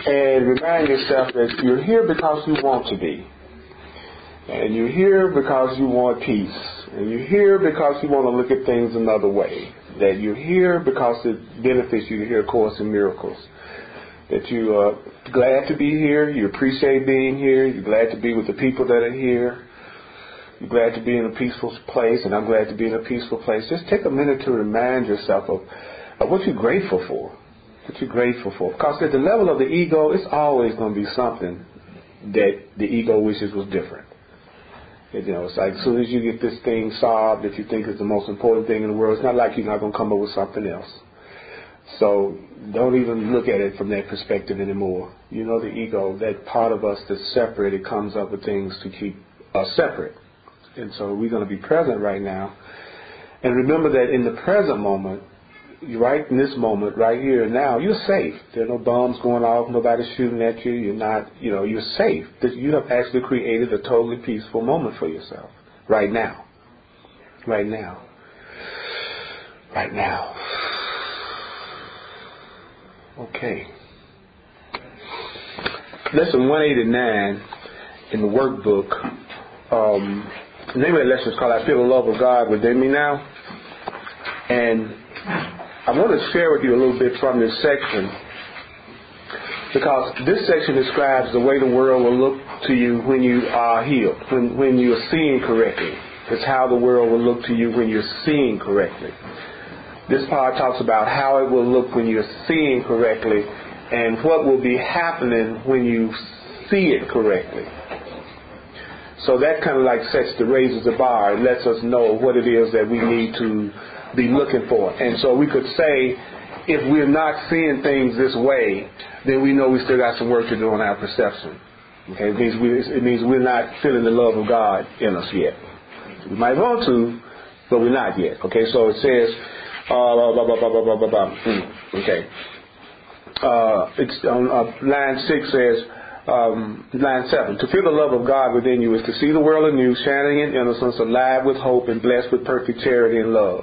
and remind yourself that you're here because you want to be. And you're here because you want peace. And you're here because you want to look at things another way. That you're here because it benefits you to hear A Course in Miracles. That you are glad to be here. You appreciate being here. You're glad to be with the people that are here. You're glad to be in a peaceful place. And I'm glad to be in a peaceful place. Just take a minute to remind yourself of what you're grateful for. What you're grateful for. Because at the level of the ego, it's always going to be something that the ego wishes was different. It's like as soon as you get this thing solved that you think is the most important thing in the world, it's not like you're not going to come up with something else. So don't even look at it from that perspective anymore. The ego, that part of us that's separate, it comes up with things to keep us separate. And so we're going to be present right now. And remember that in the present moment, right in this moment, right here and now, you're safe. There are no bombs going off, nobody's shooting at you. You're not, you're safe. You have actually created a totally peaceful moment for yourself. Right now. Right now. Right now. Okay. Lesson 189 in the workbook. The name of the lesson is called I Feel the Love of God Within Me Now. And I want to share with you a little bit from this section because this section describes the way the world will look to you when you are healed, when you are seeing correctly. It's how the world will look to you when you're seeing correctly. This part talks about how it will look when you're seeing correctly and what will be happening when you see it correctly. So that kind of like raises the bar. It lets us know what it is that we need to be looking for. And so we could say, if we're not seeing things this way, then we know we still got some work to do on our perception. Okay, it means we're not feeling the love of God in us yet. We might want to, but we're not yet. Okay, so it says, okay. It's on line 6 says, line 7, to feel the love of God within you is to see the world anew, shining in innocence, alive with hope, and blessed with perfect charity and love.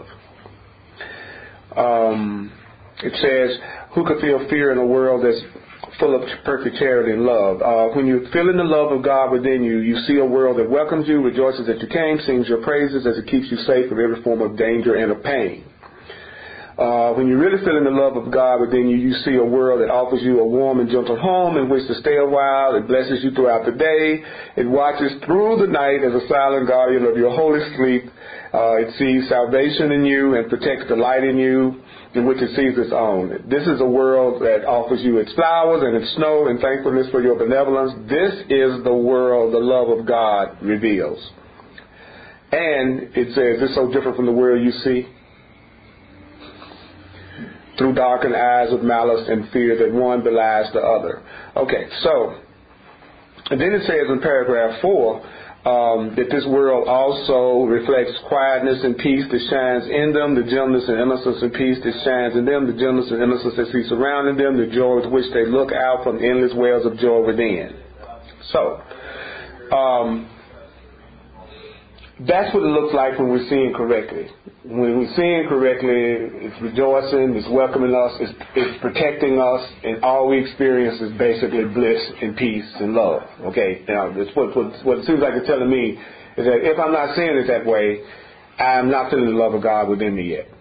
It says, who could feel fear in a world that's full of perfect charity and love? When you're feeling the love of God within you, you see a world that welcomes you, rejoices that you came, sings your praises as it keeps you safe from every form of danger and of pain. When you're really feeling the love of God within you, you see a world that offers you a warm and gentle home in which to stay a while. It blesses you throughout the day. It watches through the night as a silent guardian of your holy sleep. It sees salvation in you and protects the light in you, in which it sees its own. This is a world that offers you its flowers and its snow and thankfulness for your benevolence. This is the world the love of God reveals. And it says, it's so different from the world you see, through darkened eyes of malice and fear that one belies the other. Okay, so, and then it says in paragraph 4, that this world also reflects quietness and peace that shines in them, the gentleness and innocence and peace that shines in them, the gentleness and innocence that see surrounding them, the joy with which they look out from endless wells of joy within. So, that's what it looks like when we're seeing correctly. When we're seeing correctly, it's rejoicing, it's welcoming us, it's protecting us, and all we experience is basically bliss and peace and love. Okay, now it's what it seems like it's telling me is that if I'm not seeing it that way, I'm not feeling the love of God within me yet.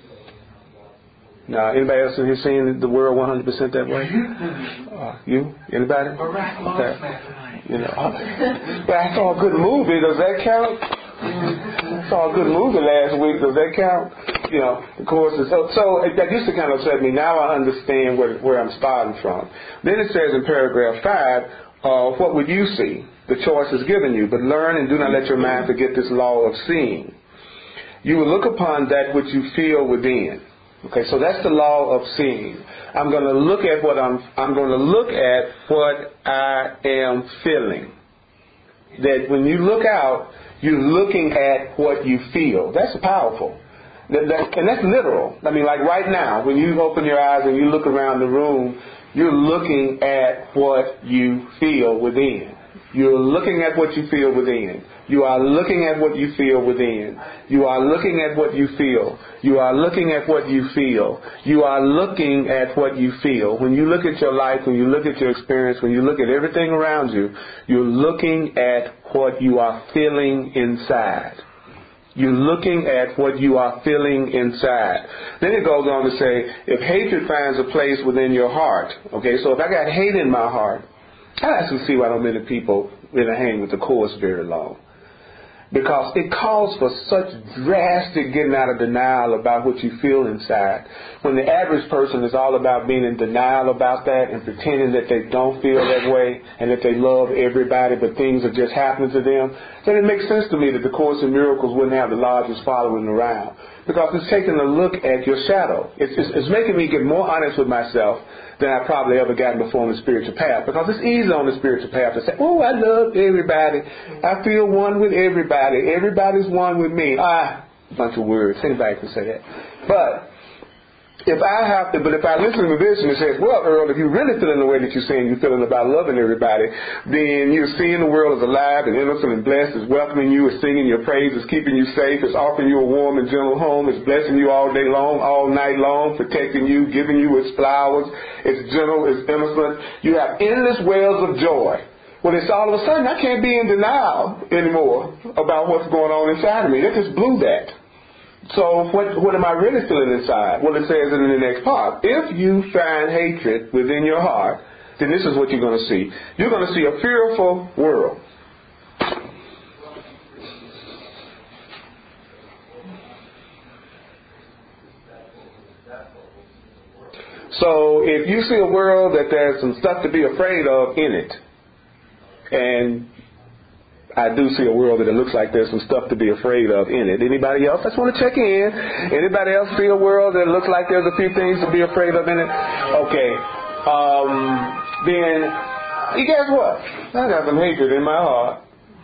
Now, anybody else in here seeing the world 100% that way? You? Anybody? Okay. But I saw a good movie. Does that count? I saw a good movie last week. Does that count? Of course. So that used to kind of upset me. Now I understand where I'm starting from. Then it says in paragraph 5, what would you see? The choice is given you, but learn and do not let your mind forget this law of seeing. You will look upon that which you feel within. Okay, so that's the law of seeing. I'm going to look at what I'm going to look at what I am feeling. That when you look out, you're looking at what you feel. That's powerful. And that's literal. I mean, like right now, when you open your eyes and you look around the room, you're looking at what you feel within. You're looking at what you feel within. You are looking at what you feel within. You are looking at what you feel. You are looking at what you feel. You are looking at what you feel. When you look at your life, when you look at your experience, when you look at everything around you, you're looking at what you are feeling inside. You're looking at what you are feeling inside. Then it goes on to say, if hatred finds a place within your heart, okay, so if I got hate in my heart, I actually see why so many people really hang with the course very long. Because it calls for such drastic getting out of denial about what you feel inside. When the average person is all about being in denial about that and pretending that they don't feel that way and that they love everybody but things are just happening to them, then it makes sense to me that the Course in Miracles wouldn't have the largest following around. Because it's taking a look at your shadow. It's making me get more honest with myself than I've probably ever gotten before on the spiritual path. Because it's easy on the spiritual path to say, oh, I love everybody. I feel one with everybody. Everybody's one with me. A bunch of words. Anybody can say that. But if I listen to this and it says, well, Earl, if you're really feeling the way that you're saying you're feeling about loving everybody, then you're seeing the world as alive and innocent and blessed, is welcoming you, is singing your praises, keeping you safe, is offering you a warm and gentle home, is blessing you all day long, all night long, protecting you, giving you its flowers, it's gentle, it's innocent. You have endless wells of joy. Well, it's all of a sudden I can't be in denial anymore about what's going on inside of me. That just blew that. So what am I really feeling inside? Well, it says in the next part, if you find hatred within your heart, then this is what you're going to see. You're going to see a fearful world. So if you see a world that there's some stuff to be afraid of in it, and I do see a world that it looks like there's some stuff to be afraid of in it. Anybody else? I just want to check in. Anybody else see a world that looks like there's a few things to be afraid of in it? Okay. Then, you guess what? I got some hatred in my heart.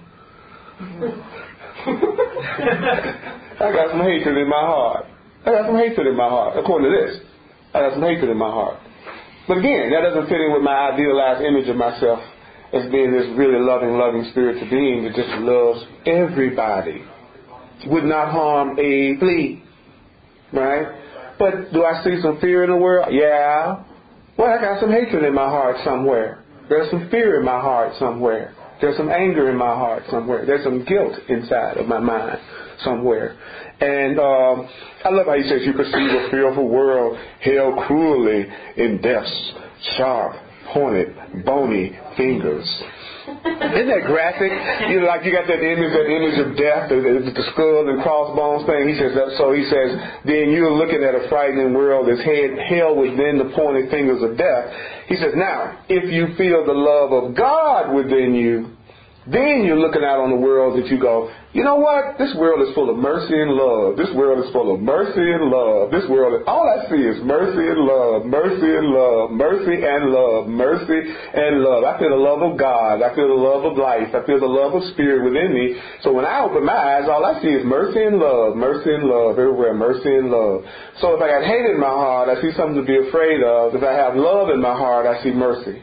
I got some hatred in my heart. I got some hatred in my heart. According to this, I got some hatred in my heart. But again, that doesn't fit in with my idealized image of myself as being this really loving spiritual being that just loves everybody, would not harm a flea, right? But do I see some fear in the world? Yeah. Well, I got some hatred in my heart somewhere. There's some fear in my heart somewhere. There's some anger in my heart somewhere. There's some guilt inside of my mind somewhere. And I love how he says you perceive a fearful world held cruelly in death's sharp, pointed, bony fingers. Isn't that graphic? You got that image of death, the skull and crossbones thing. He says, then you're looking at a frightening world that's held within the pointed fingers of death. He says, now, if you feel the love of God within you, then you're looking out on the world that you go, you know what? This world is full of mercy and love. This world is full of mercy and love. This world, all I see is mercy and love, mercy and love, mercy and love, mercy and love. I feel the love of God. I feel the love of life. I feel the love of spirit within me. So when I open my eyes, all I see is mercy and love everywhere, mercy and love. So if I got hate in my heart, I see something to be afraid of. If I have love in my heart, I see mercy.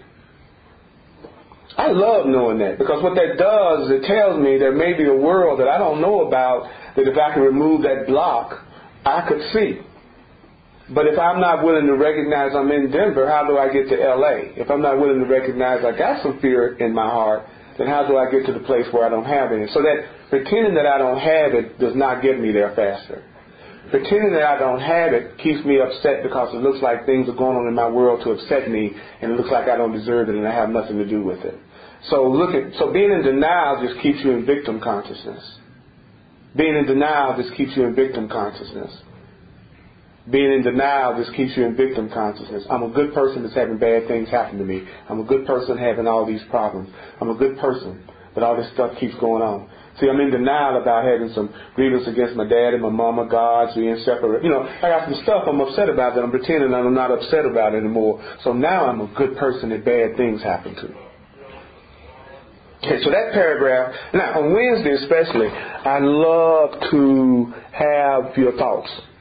I love knowing that, because what that does is it tells me there may be a world that I don't know about, that if I can remove that block, I could see. But if I'm not willing to recognize I'm in Denver, how do I get to LA? If I'm not willing to recognize I got some fear in my heart, then how do I get to the place where I don't have any? So that pretending that I don't have it does not get me there faster. Pretending that I don't have it keeps me upset because it looks like things are going on in my world to upset me, and it looks like I don't deserve it and I have nothing to do with it. So being in denial just keeps you in victim consciousness. Being in denial just keeps you in victim consciousness. Being in denial just keeps you in victim consciousness. I'm a good person that's having bad things happen to me. I'm a good person having all these problems. I'm a good person, but all this stuff keeps going on. See, I'm in denial about having some grievance against my dad and my mama, God, being separate. I got some stuff I'm upset about that I'm pretending I'm not upset about anymore. So now I'm a good person that bad things happen to. Okay, so that paragraph, now on Wednesday especially, I love to have your thoughts.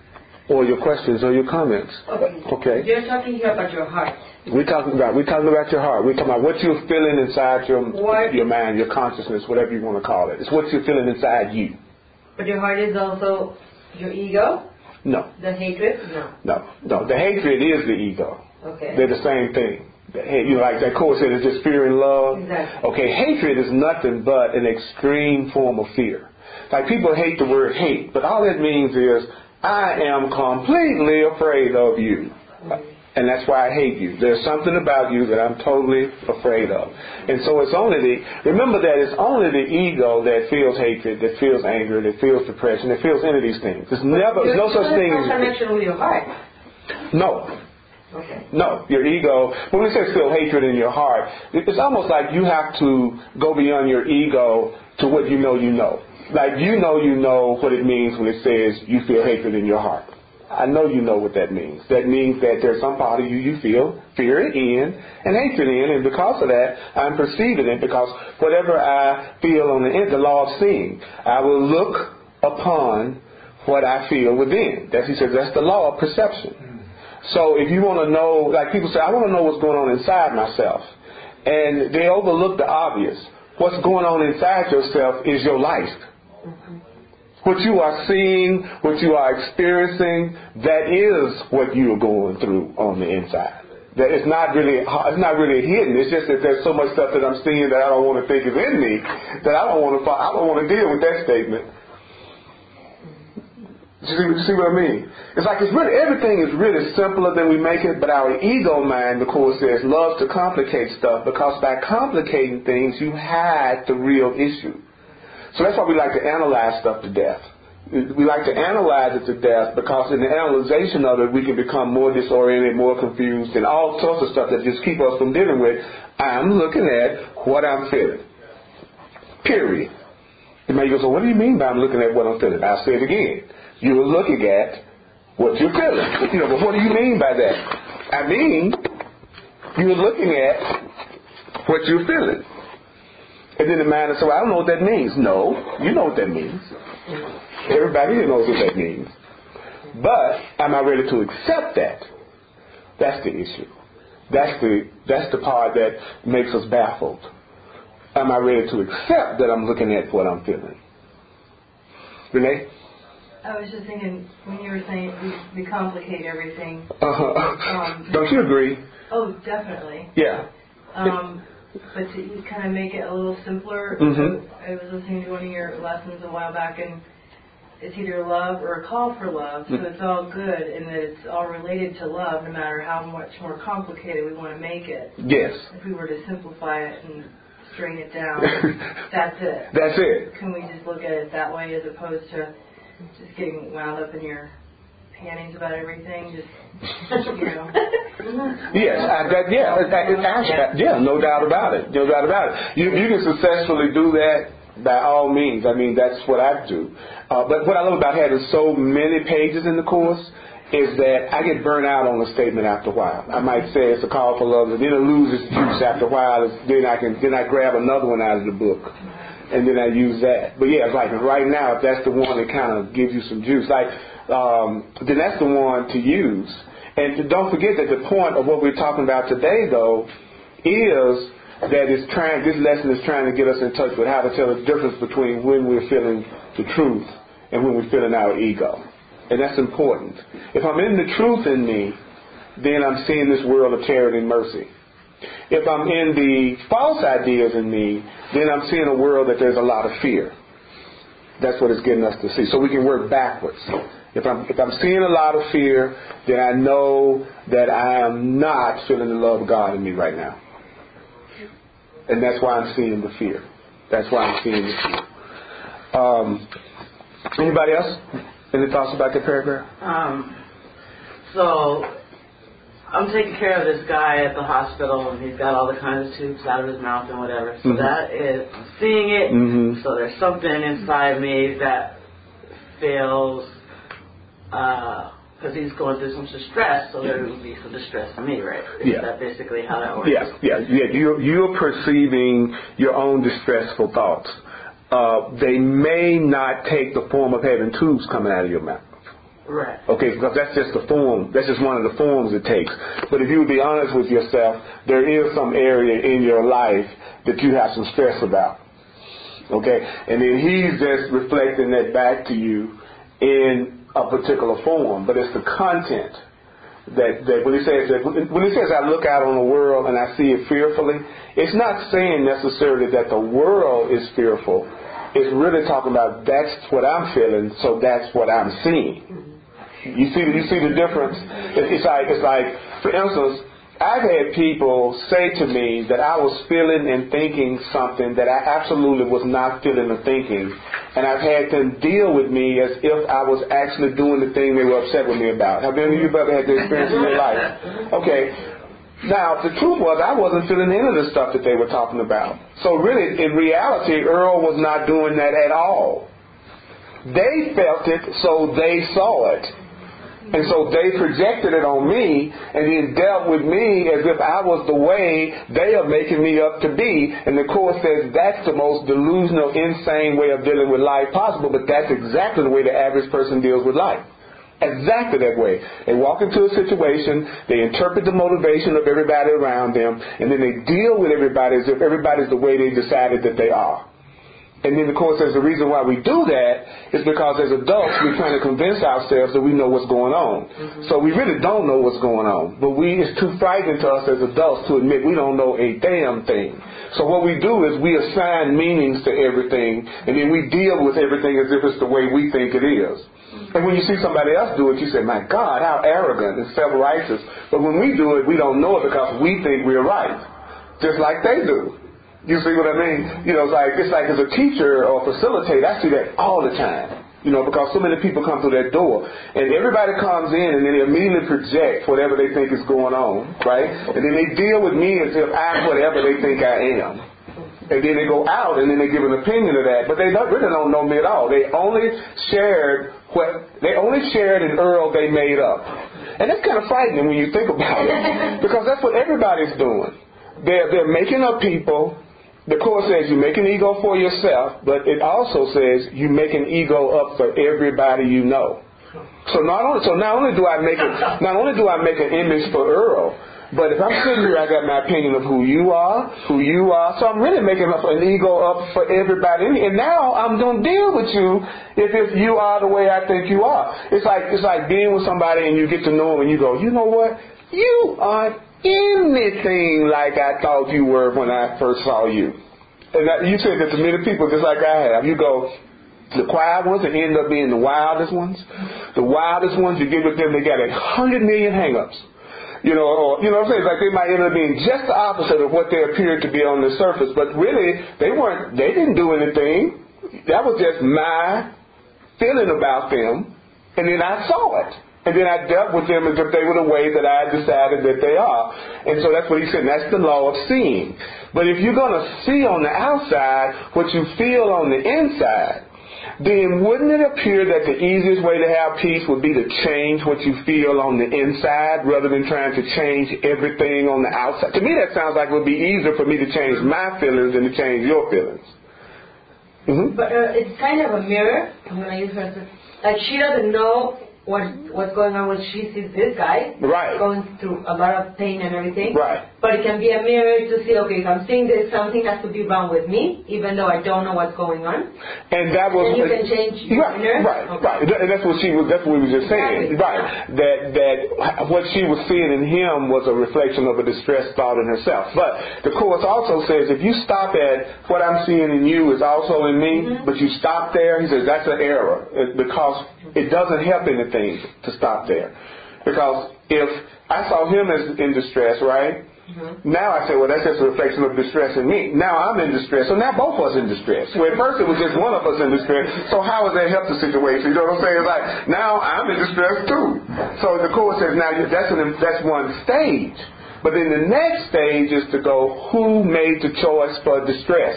or your questions or your comments. Okay. You're talking here about your heart. We're talking about your heart. We're talking about what you're feeling inside your mind, your consciousness, whatever you want to call it. It's what you're feeling inside you. But your heart is also your ego? No. The hatred? No. No. The hatred is the ego. Okay. They're the same thing. Like that quote said, it's just fear and love. Exactly. Okay, hatred is nothing but an extreme form of fear. Like people hate the word hate, but all it means is I am completely afraid of you. And that's why I hate you. There's something about you that I'm totally afraid of. And so remember that it's only the ego that feels hatred, that feels anger, that feels depression, that feels any of these things. There's no such thing as... connection with your heart. No. Okay. No, your ego, when we say feel hatred in your heart, it's almost like you have to go beyond your ego to what you know. Like you know what it means when it says you feel hatred in your heart. I know you know what that means. That means that there's some part of you feel fear in and hatred in, and because of that, I'm perceiving it, because whatever I feel on the law of seeing, I will look upon what I feel within. He says that's the law of perception. So if you want to know, like people say, I want to know what's going on inside myself. And they overlook the obvious. What's going on inside yourself is your life. What you are seeing, what you are experiencing, that is what you are going through on the inside. That it's not really hidden. It's just that there's so much stuff that I'm seeing that I don't want to think is in me that I don't want to deal with that statement. You see what I mean? It's like everything is really simpler than we make it, but our ego mind, of course, loves to complicate stuff, because by complicating things, you hide the real issue. So that's why we like to analyze stuff to death. We like to analyze it to death, because in the analyzation of it, we can become more disoriented, more confused, and all sorts of stuff that just keep us from dealing with. I'm looking at what I'm feeling. Period. You may go, so what do you mean by I'm looking at what I'm feeling? I'll say it again. You're looking at what you're feeling. But what do you mean by that? I mean, you're looking at what you're feeling. And then the mind will say, well, I don't know what that means. No, you know what that means. Everybody here knows what that means. But am I ready to accept that? That's the issue. That's the part that makes us baffled. Am I ready to accept that I'm looking at what I'm feeling? Renee? I was just thinking, when you were saying we complicate everything. Don't you agree? Oh, definitely. Yeah. But to kind of make it a little simpler, I was listening to one of your lessons a while back, and it's either love or a call for love, so it's all good, and that it's all related to love, no matter how much more complicated we want to make it. Yes. If we were to simplify it and strain it down, that's it. That's it. Can we just look at it that way, as opposed to just getting wound up in your panties about everything? Yes, no doubt about it. No doubt about it. You can successfully do that by all means. I mean, that's what I do. But what I love about having so many pages in the course is that I get burnt out on a statement after a while. I might say it's a call for love, and then it loses juice after a while. Then I grab another one out of the book, and then I use that. But yeah, it's like right now, if that's the one that kind of gives you some juice, then that's the one to use. And don't forget that the point of what we're talking about today, though, is that this lesson is trying to get us in touch with how to tell the difference between when we're feeling the truth and when we're feeling our ego. And that's important. If I'm in the truth in me, then I'm seeing this world of charity and mercy. If I'm in the false ideas in me, then I'm seeing a world that there's a lot of fear. That's what it's getting us to see. So we can work backwards. If I'm seeing a lot of fear, then I know that I am not feeling the love of God in me right now. And that's why I'm seeing the fear. That's why I'm seeing the fear. Anybody else? Any thoughts about that paragraph? So I'm taking care of this guy at the hospital, and he's got all the kinds of tubes out of his mouth and whatever. So that is, I'm seeing it. So there's something inside me that feels, because he's going through some distress, so there will be some distress in me, right? Is that basically how that works? Yeah. You're perceiving your own distressful thoughts. They may not take the form of having tubes coming out of your mouth. Right. Okay, because that's just the form. That's just one of the forms it takes. But if you would be honest with yourself, there is some area in your life that you have some stress about. Okay? And then he's just reflecting that back to you in a particular form. But it's the content that when he says I look out on the world and I see it fearfully, it's not saying necessarily that the world is fearful. It's really talking about that's what I'm feeling, so that's what I'm seeing. You see the difference? It's like, for instance, I've had people say to me that I was feeling and thinking something that I absolutely was not feeling or thinking, and I've had them deal with me as if I was actually doing the thing they were upset with me about. Have any of you ever had the experience in your life? Okay. Now, the truth was I wasn't feeling any of the stuff that they were talking about. So really, in reality, Earl was not doing that at all. They felt it, so they saw it. And so they projected it on me and then dealt with me as if I was the way they are making me up to be. And the Course says that's the most delusional, insane way of dealing with life possible, but that's exactly the way the average person deals with life. Exactly that way. They walk into a situation, they interpret the motivation of everybody around them, and then they deal with everybody as if everybody's the way they decided that they are. And then the Course says the reason why we do that is because as adults we're trying to convince ourselves that we know what's going on. Mm-hmm. So we really don't know what's going on. But it's too frightening to us as adults to admit we don't know a damn thing. So what we do is we assign meanings to everything, and then we deal with everything as if it's the way we think it is. And when you see somebody else do it, you say, my God, how arrogant and self-righteous. But when we do it, we don't know it because we think we're right, just like they do. You see what I mean? You know, it's like as a teacher or facilitator, I see that all the time. You know, because so many people come through that door. And everybody comes in and then they immediately project whatever they think is going on, right? And then they deal with me as if I'm whatever they think I am. And then they go out and then they give an opinion of that. But they really don't know me at all. They only shared an Earl they made up. And that's kind of frightening when you think about it. Because that's what everybody's doing. They're making up people. The Course says you make an ego for yourself, but it also says you make an ego up for everybody you know. So not only do I make an image for Earl, but if I'm sitting here, I got my opinion of who you are. So I'm really making up an ego up for everybody. And now I'm going to deal with you if you are the way I think you are. It's like being with somebody and you get to know them and you go, you know what? You aren't anything like I thought you were when I first saw you. And you say that to many people just like I have. You go, the quiet ones that end up being the wildest ones. The wildest ones, you get with them, they got 100 million hang-ups. You know, or, you know what I'm saying? It's like they might end up being just the opposite of what they appeared to be on the surface. But really, they didn't do anything. That was just my feeling about them. And then I saw it. And then I dealt with them as if they were the way that I decided that they are. And so that's what he said. That's the law of seeing. But if you're going to see on the outside what you feel on the inside, then wouldn't it appear that the easiest way to have peace would be to change what you feel on the inside rather than trying to change everything on the outside? To me, that sounds like it would be easier for me to change my feelings than to change your feelings. Mm-hmm. But it's kind of a mirror. I'm going to use her. Like she doesn't know what's going on when she sees this guy going through a lot of pain and everything. Right. But it can be a mirror to see, okay, if I'm seeing this, something has to be wrong with me, even though I don't know what's going on. And that was, and you can change your inner. Right. And that's what we were just saying. Exactly. Right. That what she was seeing in him was a reflection of a distressed thought in herself. But the Course also says if you stop at what I'm seeing in you is also in me, but you stop there, he says that's an error because it doesn't help anything to stop there. Because if I saw him as in distress, right? Mm-hmm. Now I say, well, that's just a reflection of distress in me. Now I'm in distress. So now both of us in distress. Well, at first it was just one of us in distress. So how does that help the situation? You know what I'm saying? It's like, now I'm in distress too. So the Course says, now that's one stage. But then the next stage is to go, who made the choice for distress?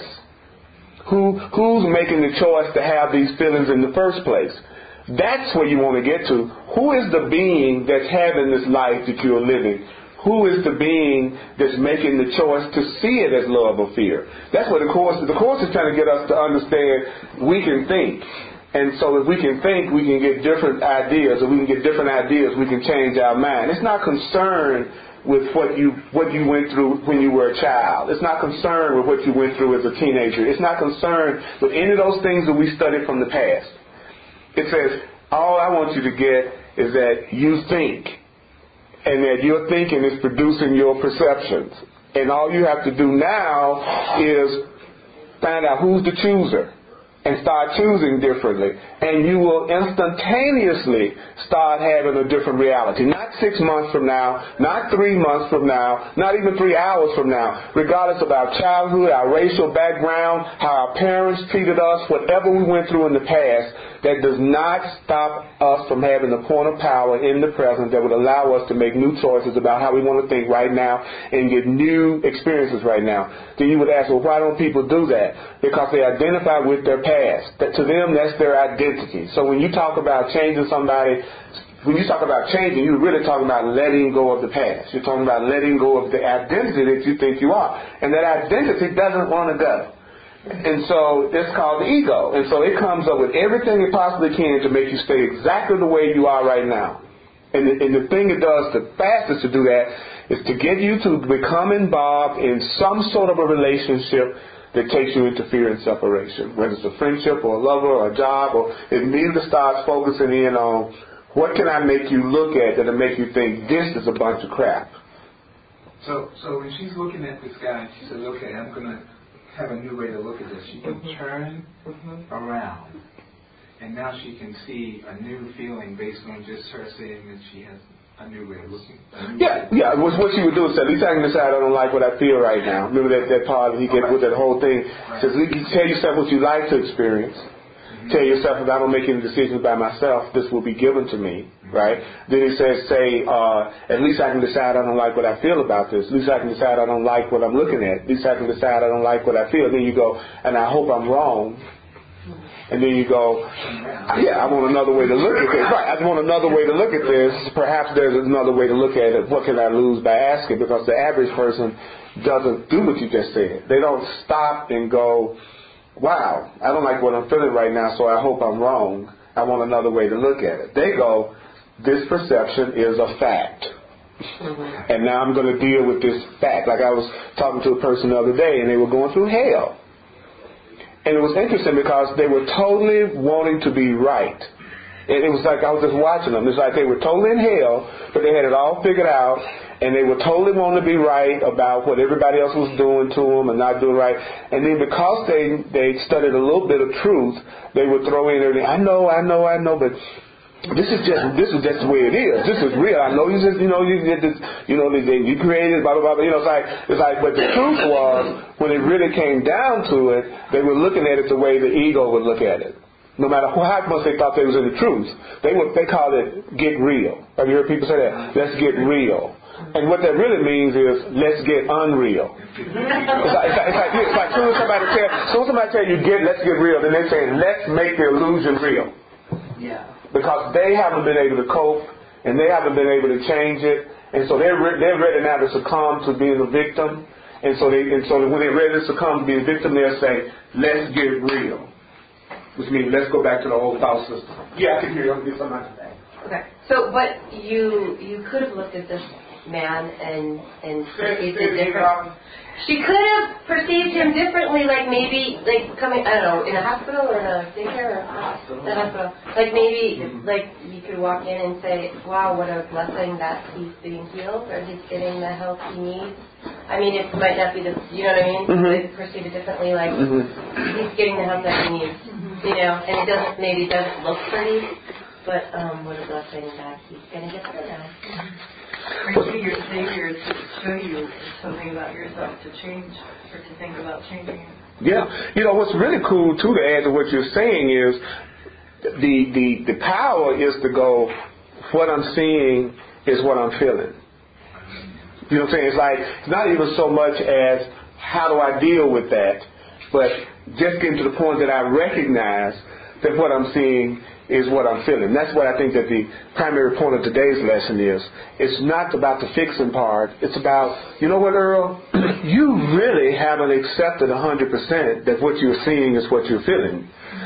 Who's making the choice to have these feelings in the first place? That's where you want to get to. Who is the being that's having this life that you're living? Who is the being that's making the choice to see it as love or fear? That's what the Course is trying to get us to understand. We can think. And so if we can think, we can get different ideas. If we can get different ideas, we can change our mind. It's not concerned with what you went through when you were a child. It's not concerned with what you went through as a teenager. It's not concerned with any of those things that we studied from the past. It says, all I want you to get is that you think, and that your thinking is producing your perceptions. And all you have to do now is find out who's the chooser and start choosing differently. And you will instantaneously start having a different reality. Not 6 months from now, not 3 months from now, not even 3 hours from now. Regardless of our childhood, our racial background, how our parents treated us, whatever we went through in the past, that does not stop us from having the point of power in the present that would allow us to make new choices about how we want to think right now and get new experiences right now. Then you would ask, well, why don't people do that? Because they identify with their past. That to them, that's their identity. So when you talk about changing somebody, when you talk about changing, you're really talking about letting go of the past. You're talking about letting go of the identity that you think you are. And that identity doesn't want to go. And so it's called the ego. And so it comes up with everything it possibly can to make you stay exactly the way you are right now. And the thing it does the fastest to do that is to get you to become involved in some sort of a relationship that takes you into fear and separation. Whether it's a friendship or a lover or a job, or it immediately starts focusing in on what can I make you look at that'll make you think this is a bunch of crap. So when she's looking at this guy, she says, okay, I'm going to have a new way to look at this. She can turn around, and now she can see a new feeling based on just her saying that she has a new way of looking. Yeah. What she would do is say, at least I can decide I don't like what I feel right now. Remember that part he get with that whole thing. Right. Says, you tell yourself what you like to experience. Tell yourself, if I don't make any decisions by myself, this will be given to me, right? Then he says, at least I can decide I don't like what I feel about this. At least I can decide I don't like what I'm looking at. At least I can decide I don't like what I feel. Then you go, and I hope I'm wrong. And then you go, yeah, I want another way to look at this. Right, I want another way to look at this. Perhaps there's another way to look at it. What can I lose by asking? Because the average person doesn't do what you just said. They don't stop and go, wow, I don't like what I'm feeling right now, so I hope I'm wrong. I want another way to look at it. They go, this perception is a fact. And now I'm going to deal with this fact. Like I was talking to a person the other day, and they were going through hell. And it was interesting because they were totally wanting to be right. It was like I was just watching them. It's like they were totally in hell, but they had it all figured out, and they were totally wanting to be right about what everybody else was doing to them and not doing right. And then because they studied a little bit of truth, they would throw in everything. I know, but this is just the way it is. This is real. I know you just, you did this, you created, blah, blah, blah. It's like, but the truth was, when it really came down to it, they were looking at it the way the ego would look at it. No matter how much they thought they was in the truth, they called it get real. Have you heard people say that? Let's get real. And what that really means is let's get unreal. It's like soon somebody tell you let's get real, then they say let's make the illusion real. Yeah. Because they haven't been able to cope and they haven't been able to change it, and so they're ready now to succumb to being a victim. And so when they're ready to succumb to being a victim, they'll say let's get real. Which means let's go back to the old thought system. Yeah, I can hear you. I'll get something out of that. Okay. So, but you could have looked at this man and perceived it different. She could have perceived him differently, like maybe coming, I don't know, in a hospital or in a daycare or hospital. Like maybe like you could walk in and say, wow, what a blessing that he's being healed or he's getting the help he needs. I mean, it might not be you know what I mean? They perceive it differently, like he's getting the help that he needs. And it doesn't look pretty, but what a blessing that he's going to get better now. Or to your Savior to show you something about yourself to change or to think about changing it. Yeah. What's really cool, too, to add to what you're saying is the power is to go, what I'm seeing is what I'm feeling. You know what I'm saying? It's like, it's not even so much as how do I deal with that, but just getting to the point that I recognize that what I'm seeing is what I'm feeling. That's what I think that the primary point of today's lesson is. It's not about the fixing part. It's about, you know what, Earl? You really haven't accepted 100% that what you're seeing is what you're feeling.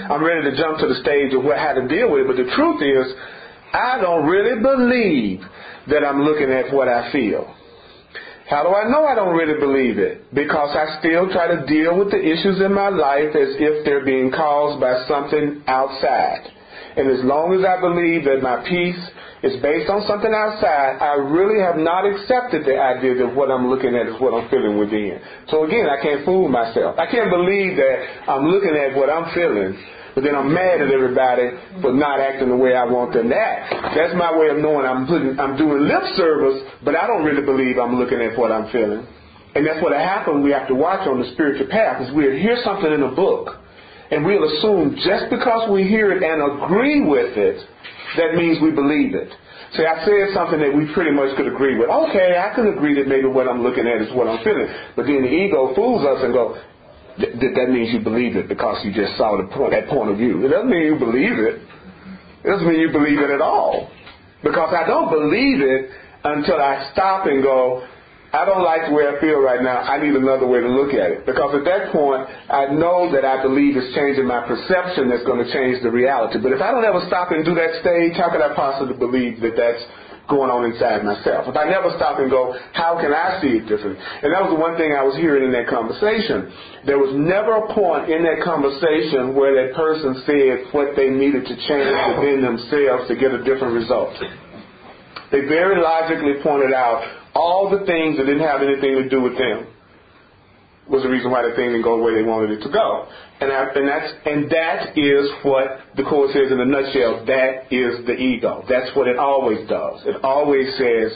I'm ready to jump to the stage of how to deal with it. But the truth is, I don't really believe that I'm looking at what I feel. How do I know I don't really believe it? Because I still try to deal with the issues in my life as if they're being caused by something outside. And as long as I believe that my peace is based on something outside, I really have not accepted the idea that what I'm looking at is what I'm feeling within. So again, I can't fool myself. I can't believe that I'm looking at what I'm feeling, but then I'm mad at everybody for not acting the way I want them to act. That's my way of knowing I'm doing lip service, but I don't really believe I'm looking at what I'm feeling. And that's what happens we have to watch on the spiritual path, is we'll hear something in a book, and we'll assume just because we hear it and agree with it, that means we believe it. See, I said something that we pretty much could agree with. Okay, I can agree that maybe what I'm looking at is what I'm feeling. But then the ego fools us and go, that means you believe it because you just saw that point of view. It doesn't mean you believe it. It doesn't mean you believe it at all. Because I don't believe it until I stop and go, I don't like the way I feel right now. I need another way to look at it. Because at that point, I know that I believe it's changing my perception that's going to change the reality. But if I don't ever stop and do that stage, how could I possibly believe that that's going on inside myself? If I never stop and go, how can I see it differently? And that was the one thing I was hearing in that conversation. There was never a point in that conversation where that person said what they needed to change within themselves to get a different result. They very logically pointed out all the things that didn't have anything to do with them was the reason why the thing didn't go the way they wanted it to go. And that is what the Course says in a nutshell. That is the ego. That's what it always does. It always says,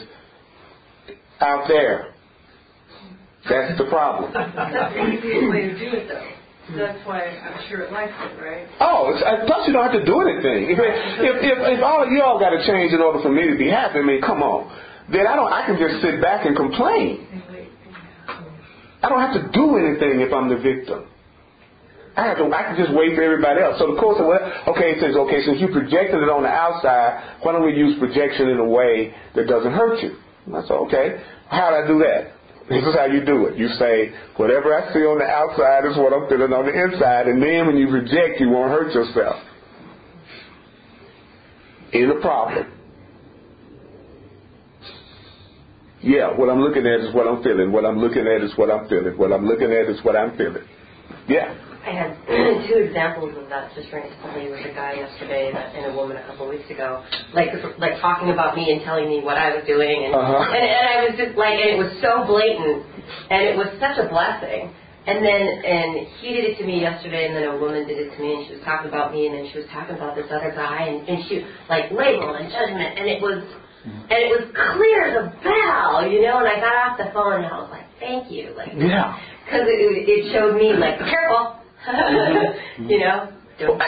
out there. That's the problem. That's the easiest way to do it, though. That's why I'm sure it likes it, right? Oh, plus you don't have to do anything. If all of y'all got to change in order for me to be happy, I mean, come on. Then I can just sit back and complain. I don't have to do anything if I'm the victim. I can just wait for everybody else. So the Course said, it says, since you projected it on the outside, why don't we use projection in a way that doesn't hurt you? And I said, okay, how do I do that? This is how you do it. You say, whatever I see on the outside is what I'm feeling on the inside, and then when you project, you won't hurt yourself. Ain't a problem. Yeah, what I'm looking at is what I'm feeling. What I'm looking at is what I'm feeling. What I'm looking at is what I'm feeling. Yeah. I had two examples of that just recently with a guy yesterday and a woman a couple of weeks ago, like talking about me and telling me what I was doing, and I was just like, and it was so blatant, and it was such a blessing. And he did it to me yesterday, and then a woman did it to me, and she was talking about me, and then she was talking about this other guy, and she like label and judgment, and it was clear as a bell, and I got off the phone and I was like, thank you, because it showed me, like, be careful, don't do that. And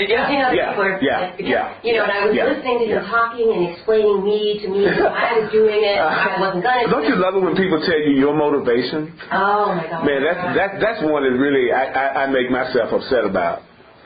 I was listening to him talking and explaining to me why I was doing it, why I wasn't going to. Don't you love it when people tell you your motivation? Oh my God. Man, that's one that really I make myself upset about.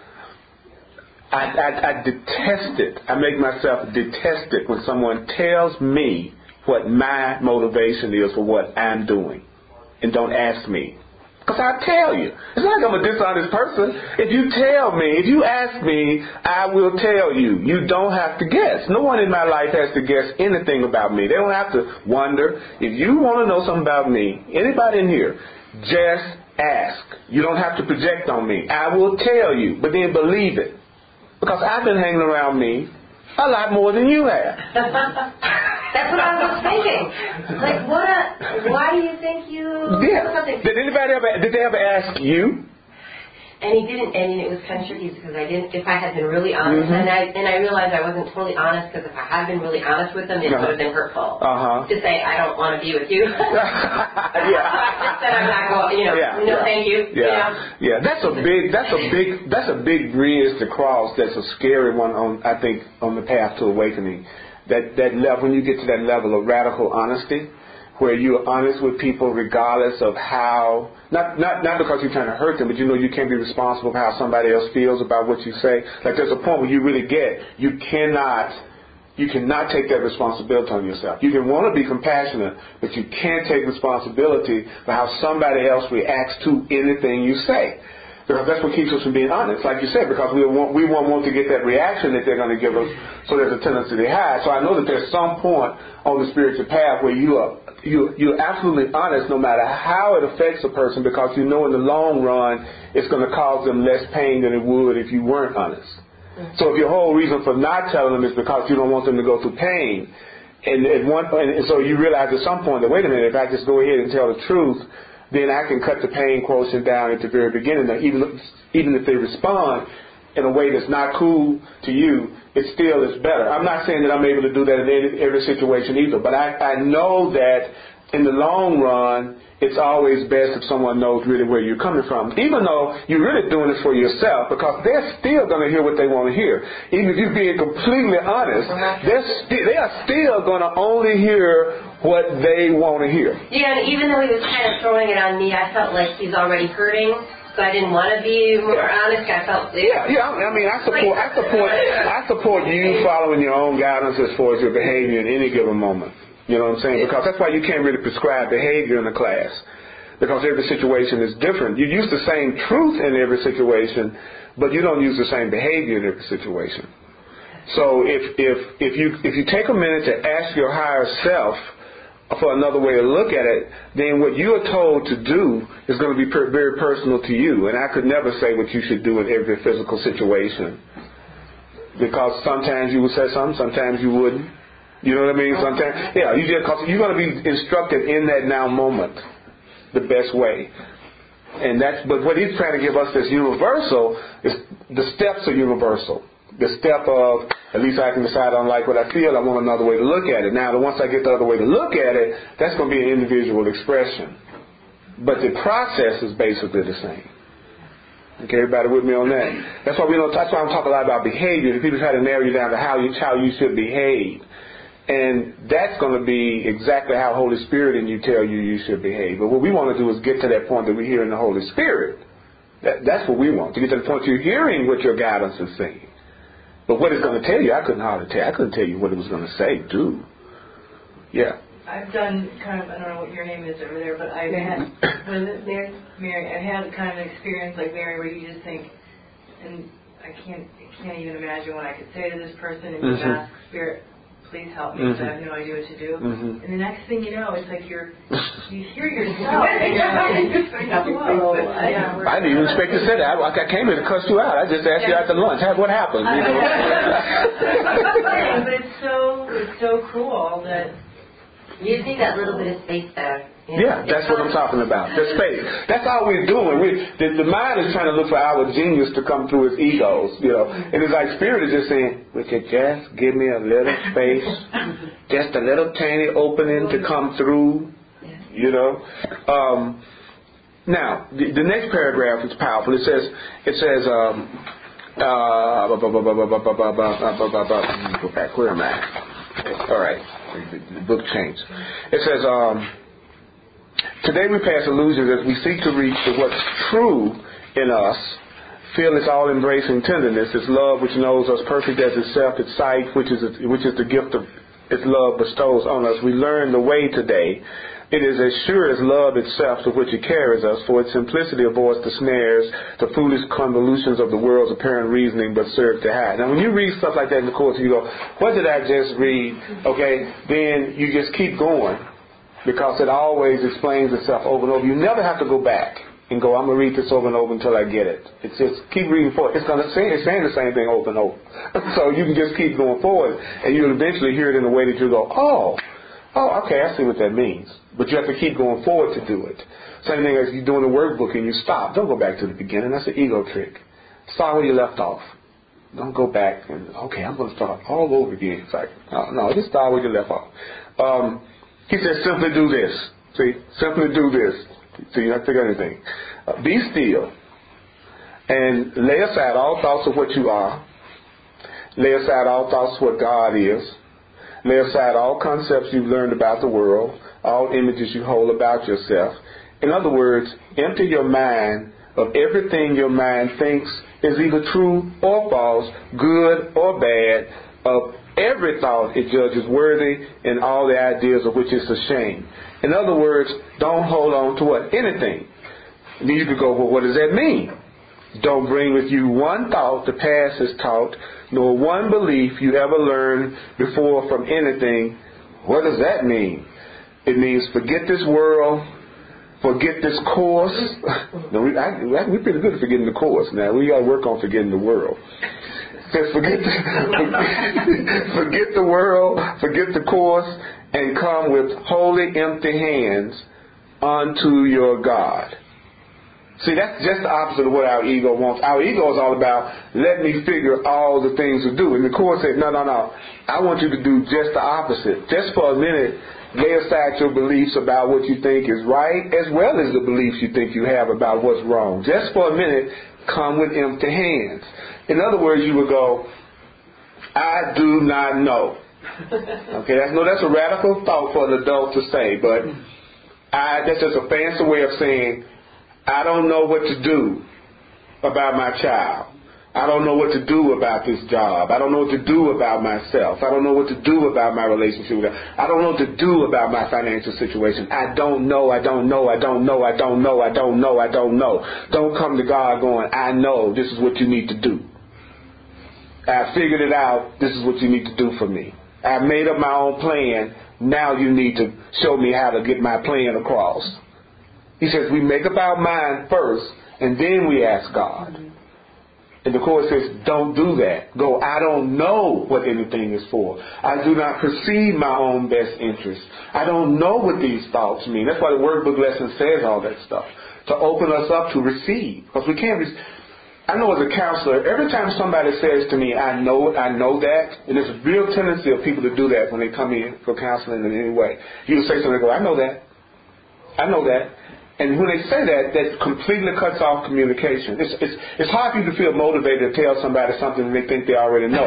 I detest it. I make myself detest it when someone tells me what my motivation is for what I'm doing and don't ask me. Because I'll tell you. It's not like I'm a dishonest person. If you ask me, I will tell you. You don't have to guess. No one in my life has to guess anything about me. They don't have to wonder. If you want to know something about me, anybody in here, just ask. You don't have to project on me. I will tell you, but then believe it. Because I've been hanging around me a lot more than you have. That's what I was thinking. Like, why do you think you... Yeah. Did they ever ask you? And he didn't, and it was kind of tricky because if I had been really honest, and I realized I wasn't totally honest, because if I had been really honest with them, it would have been hurtful. To say, I don't want to be with you. That I'm not going, thank you. Yeah. That's a big bridge to cross. That's a scary one on the path to awakening. That level, when you get to that level of radical honesty, where you're honest with people regardless of how, not because you're trying to hurt them, but you can't be responsible for how somebody else feels about what you say. Like, there's a point where you really you cannot take that responsibility on yourself. You can want to be compassionate, but you can't take responsibility for how somebody else reacts to anything you say. Because that's what keeps us from being honest, like you said, because we won't want to get that reaction that they're going to give us, so there's a tendency to hide. So I know that there's some point on the spiritual path where you're absolutely honest no matter how it affects a person, because you know in the long run it's going to cause them less pain than it would if you weren't honest. So if your whole reason for not telling them is because you don't want them to go through pain, and so you realize at some point that, wait a minute, if I just go ahead and tell the truth, then I can cut the pain quotient down at the very beginning. Now, even if they respond in a way that's not cool to you, it still is better. I'm not saying that I'm able to do that in every situation either, but I know that in the long run, it's always best if someone knows really where you're coming from, even though you're really doing this for yourself, because they're still going to hear what they want to hear. Even if you're being completely honest, they are still going to only hear what they want to hear. Yeah, and even though he was kind of throwing it on me, I felt like he's already hurting. So I didn't want to be more honest. I felt I mean, I support you following your own guidance as far as your behavior in any given moment. You know what I'm saying? Because that's why you can't really prescribe behavior in a class, because every situation is different. You use the same truth in every situation, but you don't use the same behavior in every situation. So if you take a minute to ask your higher self for another way to look at it, then what you are told to do is going to be very personal to you. And I could never say what you should do in every physical situation, because sometimes you would say something, sometimes you wouldn't. You know what I mean? Sometimes, you're going to be instructed in that now moment the best way. But what he's trying to give us is universal. Is the steps are universal. The step of, at least I can decide I don't like what I feel, I want another way to look at it. Now, once I get the other way to look at it, that's going to be an individual expression. But the process is basically the same. Okay, everybody with me on that? That's why that's why I'm talking a lot about behavior. People try to narrow you down to how you should behave. And that's going to be exactly how Holy Spirit in you tell you should behave. But what we want to do is get to that point that we hear in the Holy Spirit. That's what we want, to get to the point you're hearing what your guidance is saying. But what it's going to tell you, I couldn't tell you what it was going to say, do. Yeah. I've done kind of, I don't know what your name is over there, but I've had, was it Mary? I had kind of an experience like Mary where you just think, and I can't even imagine what I could say to this person, and you ask Spirit, please help me, because I have no idea what to do. And the next thing you know, it's like you hear yourself. And you're like, whoa. I didn't even expect to say that. I came here to cuss you out. I just asked you after lunch. What happened? But it's so cool that you just need that little bit of space there. Yeah, that's what I'm talking about. The space. That's all we're doing. The mind is trying to look for our genius to come through its egos, And it's like Spirit is just saying, would you just give me a little space? Just a little tiny opening to come through, Now, the next paragraph is powerful. It says, go back. Where am I? All right. The book changed. It says, today we pass illusions as we seek to reach to what's true in us. Feel its all-embracing tenderness, its love which knows us perfect as itself, its sight which is the gift of its love bestows on us. We learn the way today. It is as sure as love itself to which it carries us, for its simplicity avoids the snares, the foolish convolutions of the world's apparent reasoning, but serve to hide. Now, when you read stuff like that in the Course, you go, what did I just read? Okay, then you just keep going, because it always explains itself over and over. You never have to go back and go, I'm going to read this over and over until I get it. It's just keep reading forward. It's saying the same thing over and over. So you can just keep going forward, and you'll eventually hear it in a way that you go, oh, okay, I see what that means. But you have to keep going forward to do it. Same thing as you're doing a workbook and you stop. Don't go back to the beginning. That's an ego trick. Start where you left off. Don't go back and, okay, I'm going to start all over again. It's like, no, just start where you left off. He says, simply do this. See, simply do this. So you don't have to think anything. Be still and lay aside all thoughts of what you are. Lay aside all thoughts of what God is. Lay aside all concepts you've learned about the world, all images you hold about yourself. In other words, empty your mind of everything your mind thinks is either true or false, good or bad, of every thought it judges worthy, and all the ideas of which it's ashamed. In other words, don't hold on to what? Anything. And then you could go, well, what does that mean? Don't bring with you one thought the past has taught, nor one belief you ever learned before from anything. What does that mean? It means forget this world, forget this course. No, we're pretty good at forgetting the course now. We got to work on forgetting the world. Just forget the world, forget the course, and come with holy empty hands unto your God. See, that's just the opposite of what our ego wants. Our ego is all about, let me figure all the things to do. And the Course said, no. I want you to do just the opposite. Just for a minute, lay aside your beliefs about what you think is right, as well as the beliefs you think you have about what's wrong. Just for a minute, come with empty hands. In other words, you would go, I do not know. Okay, that's a radical thought for an adult to say, but that's just a fancy way of saying, I don't know what to do about my child. I don't know what to do about this job. I don't know what to do about myself. I don't know what to do about my relationship with God. I don't know what to do about my financial situation. I don't know. Don't come to God going, I know this is what you need to do. I figured it out. This is what you need to do for me. I made up my own plan. Now you need to show me how to get my plan across. He says we make up our mind first, and then we ask God. And the Course says, don't do that. Go, I don't know what anything is for. I do not perceive my own best interest. I don't know what these thoughts mean. That's why the workbook lesson says all that stuff. To open us up to receive. Because we can't I know as a counselor, every time somebody says to me, I know that, and there's a real tendency of people to do that when they come in for counseling in any way. You'll say something, go, I know that. And when they say that, that completely cuts off communication. It's hard for you to feel motivated to tell somebody something they think they already know.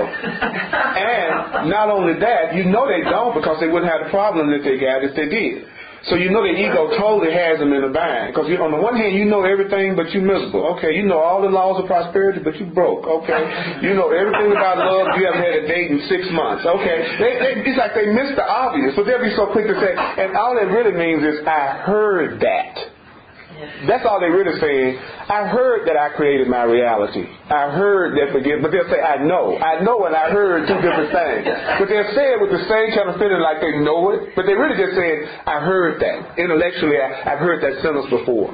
And not only that, you know they don't, because they wouldn't have the problem that they got if they did. So you know the ego totally has them in a bind. Because on the one hand, you know everything, but you're miserable. Okay, you know all the laws of prosperity, but you broke. Okay, you know everything about love. You haven't had a date in 6 months. Okay, it's like they miss the obvious. So they'll be so quick to say, and all it really means is, I heard that. That's all they're really saying. I heard that I created my reality. I heard that but they'll say, I know and I heard two different things. But they'll say it with the same kind of feeling like they know it, but they're really just saying, I heard that. Intellectually, I've heard that sentence before.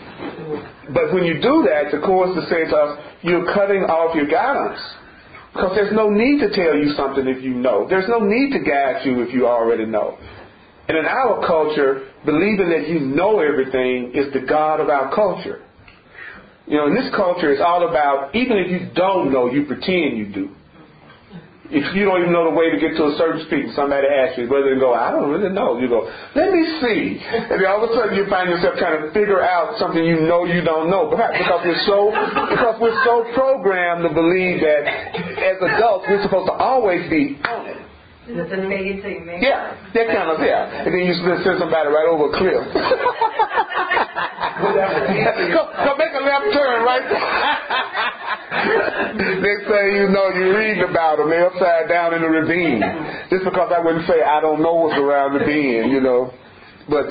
But when you do that, the Course is saying to us, you're cutting off your guidance. Because there's no need to tell you something if you know. There's no need to guide you if you already know. And in our culture, believing that you know everything is the God of our culture. In this culture, it's all about, even if you don't know, you pretend you do. If you don't even know the way to get to a certain street, somebody asks you, whether to go, I don't really know. You go, let me see. And then all of a sudden you find yourself trying to figure out something you know you don't know. Perhaps because we're so programmed to believe that as adults, we're supposed to always be on it. Is it the fake it till you make it? Yeah, that kind of, yeah. And then you send somebody right over a cliff. Go make a left turn right there. Next thing you know, you're reading about them. They're upside down in the ravine. Just because I wouldn't say I don't know what's around the bend, But,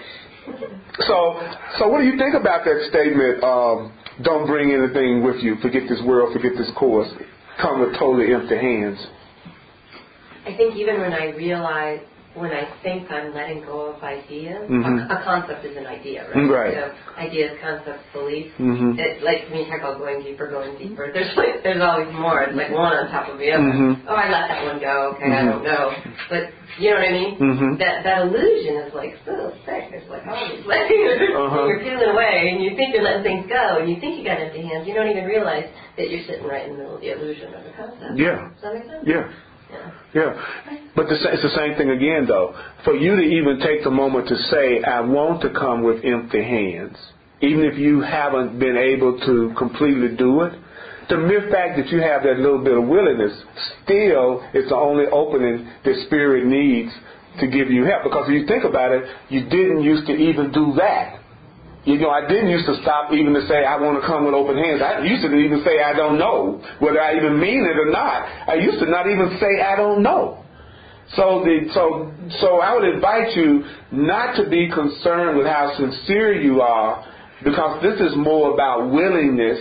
so what do you think about that statement, don't bring anything with you, forget this world, forget this course, come with totally empty hands? I think even when I think I'm letting go of ideas, a concept is an idea, right? Right. So ideas, concepts, beliefs. It's like when you talk about going deeper, there's always more. It's like one on top of the other. Oh, I let that one go. Okay, I don't know. But you know what I mean? That illusion is like so sick. It's like, oh, it's letting you're feeling away, and you think you're letting things go, and you think you got empty hands. You don't even realize that you're sitting right in the middle of the illusion of the concept. Yeah. Does that make sense? Yeah. But it's the same thing again, though. For you to even take the moment to say, I want to come with empty hands, even if you haven't been able to completely do it, the mere fact that you have that little bit of willingness still is the only opening that Spirit needs to give you help. Because if you think about it, you didn't used to even do that. I didn't used to stop even to say, I want to come with open hands. I used to even say, I don't know, whether I even mean it or not. I used to not even say, I don't know. So I would invite you not to be concerned with how sincere you are, because this is more about willingness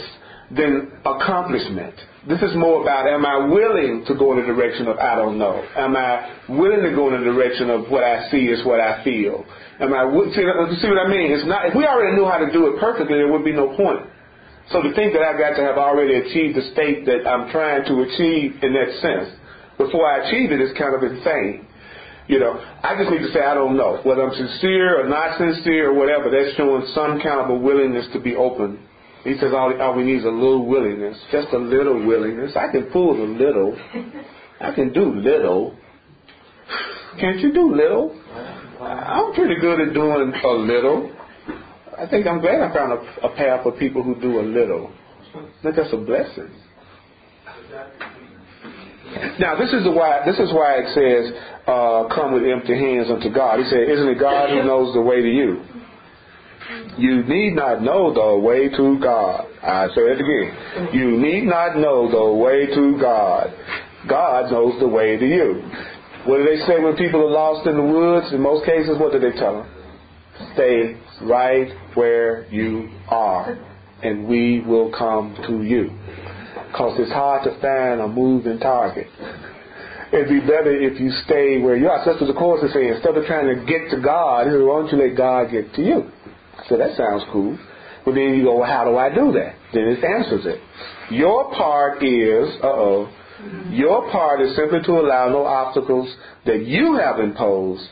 than accomplishment. This is more about, am I willing to go in the direction of I don't know? Am I willing to go in the direction of what I see is what I feel? Am I see what I mean? It's not, if we already knew how to do it perfectly, there would be no point. So to think that I've got to have already achieved the state that I'm trying to achieve in that sense before I achieve it is kind of insane. I just need to say I don't know. Whether I'm sincere or not sincere or whatever, that's showing some kind of a willingness to be open. He says all we need is a little willingness, just a little willingness. I can pull a little. I can do little. Can't you do little? I'm pretty good at doing a little. I think I'm glad I found a path for people who do a little. I think that's a blessing. Now this is why it says, come with empty hands unto God. He said, isn't it God who knows the way to you? You need not know the way to God. I say it again. You need not know the way to God. God knows the way to you. What do they say when people are lost in the woods? In most cases, what do they tell them? Stay right where you are, and we will come to you. Because it's hard to find a moving target. It'd be better if you stay where you are. So that's what the Course is saying. Instead of trying to get to God, why don't you let God get to you? So that sounds cool. But then you go, well, how do I do that? Then it answers it. Your part is, your part is simply to allow no obstacles that you have imposed.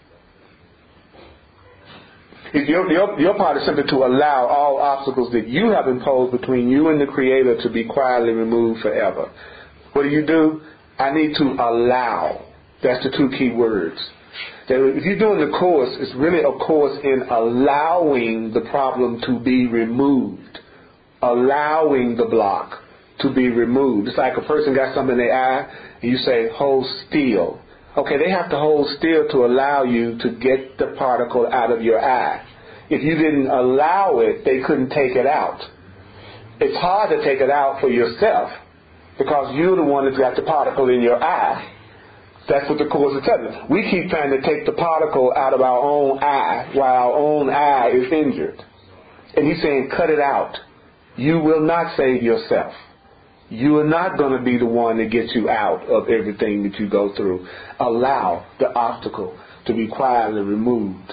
Your part is simply to allow all obstacles that you have imposed between you and the Creator to be quietly removed forever. What do? I need to allow. That's the two key words. If you're doing the Course, it's really a course in allowing the problem to be removed. Allowing the block to be removed. It's like a person got something in their eye, and you say, hold still. Okay, they have to hold still to allow you to get the particle out of your eye. If you didn't allow it, they couldn't take it out. It's hard to take it out for yourself because you're the one that's got the particle in your eye. That's what the Course is telling us. We keep trying to take the particle out of our own eye while our own eye is injured. And he's saying, cut it out. You will not save yourself. You are not going to be the one that gets you out of everything that you go through. Allow the obstacle to be quietly removed.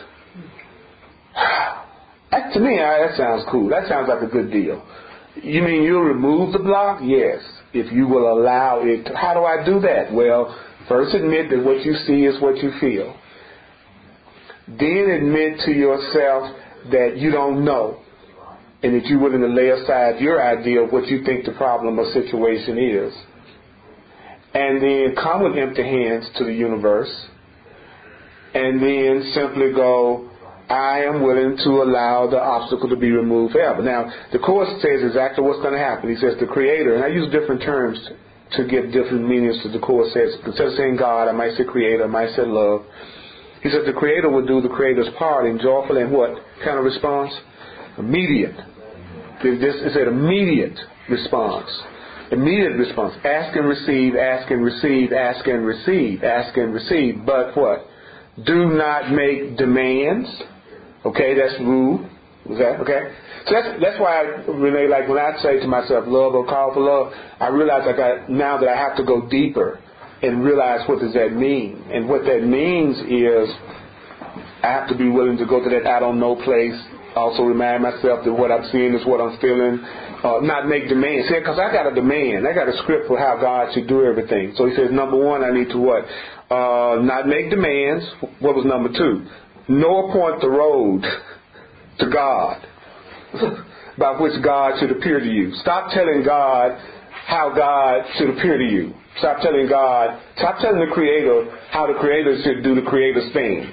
To me, that sounds cool. That sounds like a good deal. You mean you'll remove the block? Yes. If you will allow it. How do I do that? Well, first admit that what you see is what you feel. Then admit to yourself that you don't know. And that you're willing to lay aside your idea of what you think the problem or situation is. And then come with empty hands to the universe. And then simply go, I am willing to allow the obstacle to be removed forever. Now, the Course says exactly what's going to happen. He says the Creator, and I use different terms to give different meanings to the Course says. Instead of saying God, I might say Creator, I might say love. He says the Creator will do the Creator's part in joyful and what kind of response? Immediate. This is an immediate response. Immediate response. Ask and receive, ask and receive, ask and receive, ask and receive. But what? Do not make demands. Okay, that's rude. Is that okay? So that's why, Renee, like when I say to myself, love or call for love, I realize now that I have to go deeper and realize what does that mean. And what that means is I have to be willing to go to that I don't know place. Also remind myself that what I'm seeing is what I'm feeling. Not make demands. Because I got a demand. I got a script for how God should do everything. So he says, number one, I need to what? Not make demands. What was number two? Nor point the road to God by which God should appear to you. Stop telling God how God should appear to you. Stop telling the Creator how the Creator should do the Creator's thing.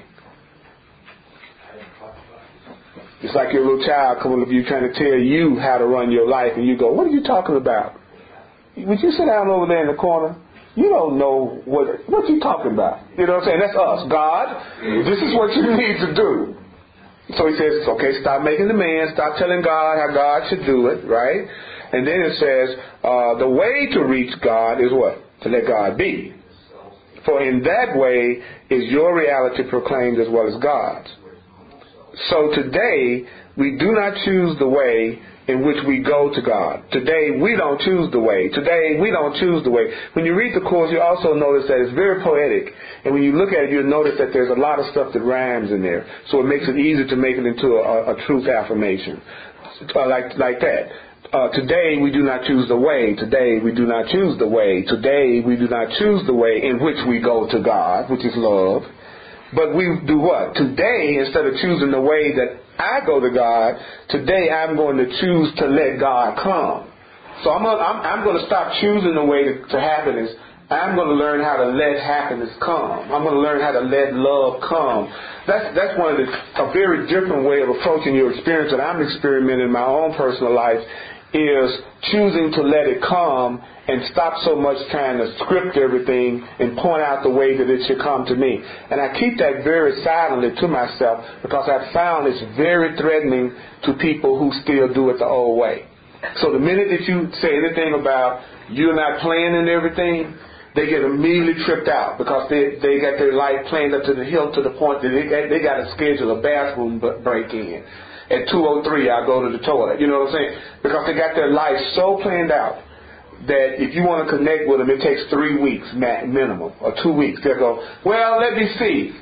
It's like your little child coming up to you trying to tell you how to run your life, and you go, what are you talking about? Would you sit down over there in the corner? You don't know what you talking about. You know what I'm saying? That's us. God, this is what you need to do. So he says, okay, stop making demands. Stop telling God how God should do it, right? And then it says, the way to reach God is what? To let God be. For in that way is your reality proclaimed as well as God's. So today, we do not choose the way in which we go to God. Today, we don't choose the way. Today, we don't choose the way. When you read the Course, you also notice that it's very poetic. And when you look at it, you'll notice that there's a lot of stuff that rhymes in there. So it makes it easy to make it into a truth affirmation. Like that. Today we do not choose the way. Today we do not choose the way. Today we do not choose the way in which we go to God, which is love. But we do what? Today, instead of choosing the way that I go to God, today I'm going to choose to let God come. So I'm going to stop choosing the way to happiness. I'm going to learn how to let happiness come. I'm going to learn how to let love come. That's a very different way of approaching your experience that I'm experimenting in my own personal life, is choosing to let it come and stop so much trying to script everything and point out the way that it should come to me. And I keep that very silently to myself because I've found it's very threatening to people who still do it the old way. So the minute that you say anything about you're not planning everything, they get immediately tripped out because they got their life planned up to the hill to the point that they got to schedule a bathroom break in. At 2:03, I go to the toilet. You know what I'm saying? Because they got their life so planned out that if you want to connect with them, it takes 3 weeks minimum, or 2 weeks. They'll go, well, let me see.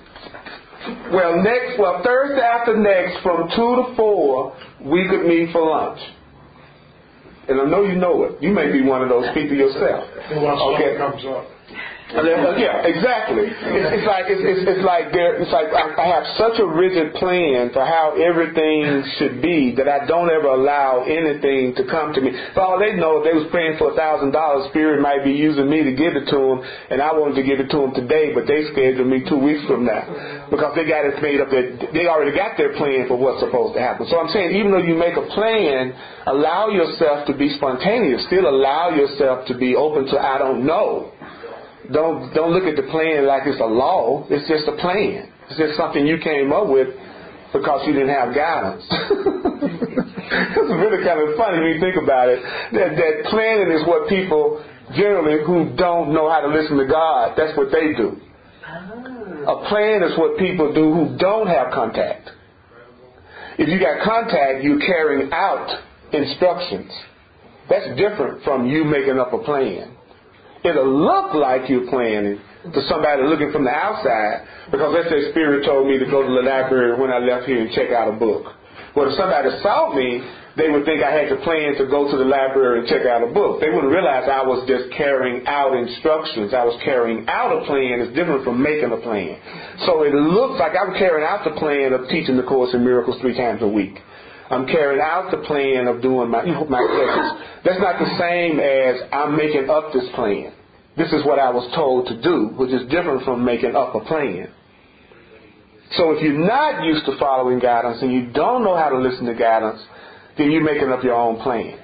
Thursday after next from 2 to 4, we could meet for lunch. And I know you know it. You may be one of those people yourself. Okay. Comes up. Yeah, exactly. It's like I have such a rigid plan for how everything should be that I don't ever allow anything to come to me. For all they know, if they was praying for $1,000, Spirit might be using me to give it to them, and I wanted to give it to them today, but they scheduled me 2 weeks from now because they got it made up that they already got their plan for what's supposed to happen. So I'm saying, even though you make a plan, allow yourself to be spontaneous. Still allow yourself to be open to I don't know. Don't look at the plan like it's a law. It's just a plan. It's just something you came up with because you didn't have guidance. It's really kind of funny when you think about it. That planning is what people generally who don't know how to listen to God, that's what they do. A plan is what people do who don't have contact. If you got contact, you're carrying out instructions. That's different from you making up a plan. It'll look like you're planning to somebody looking from the outside because let's say Spirit told me to go to the library when I left here and check out a book. Well, if somebody saw me, they would think I had to plan to go to the library and check out a book. They wouldn't realize I was just carrying out instructions. I was carrying out a plan. It's different from making a plan. So it looks like I'm carrying out the plan of teaching the Course in Miracles 3 times a week. I'm carrying out the plan of doing my sessions. That's not the same as I'm making up this plan. This is what I was told to do, which is different from making up a plan. So if you're not used to following guidance and you don't know how to listen to guidance, then you're making up your own plans.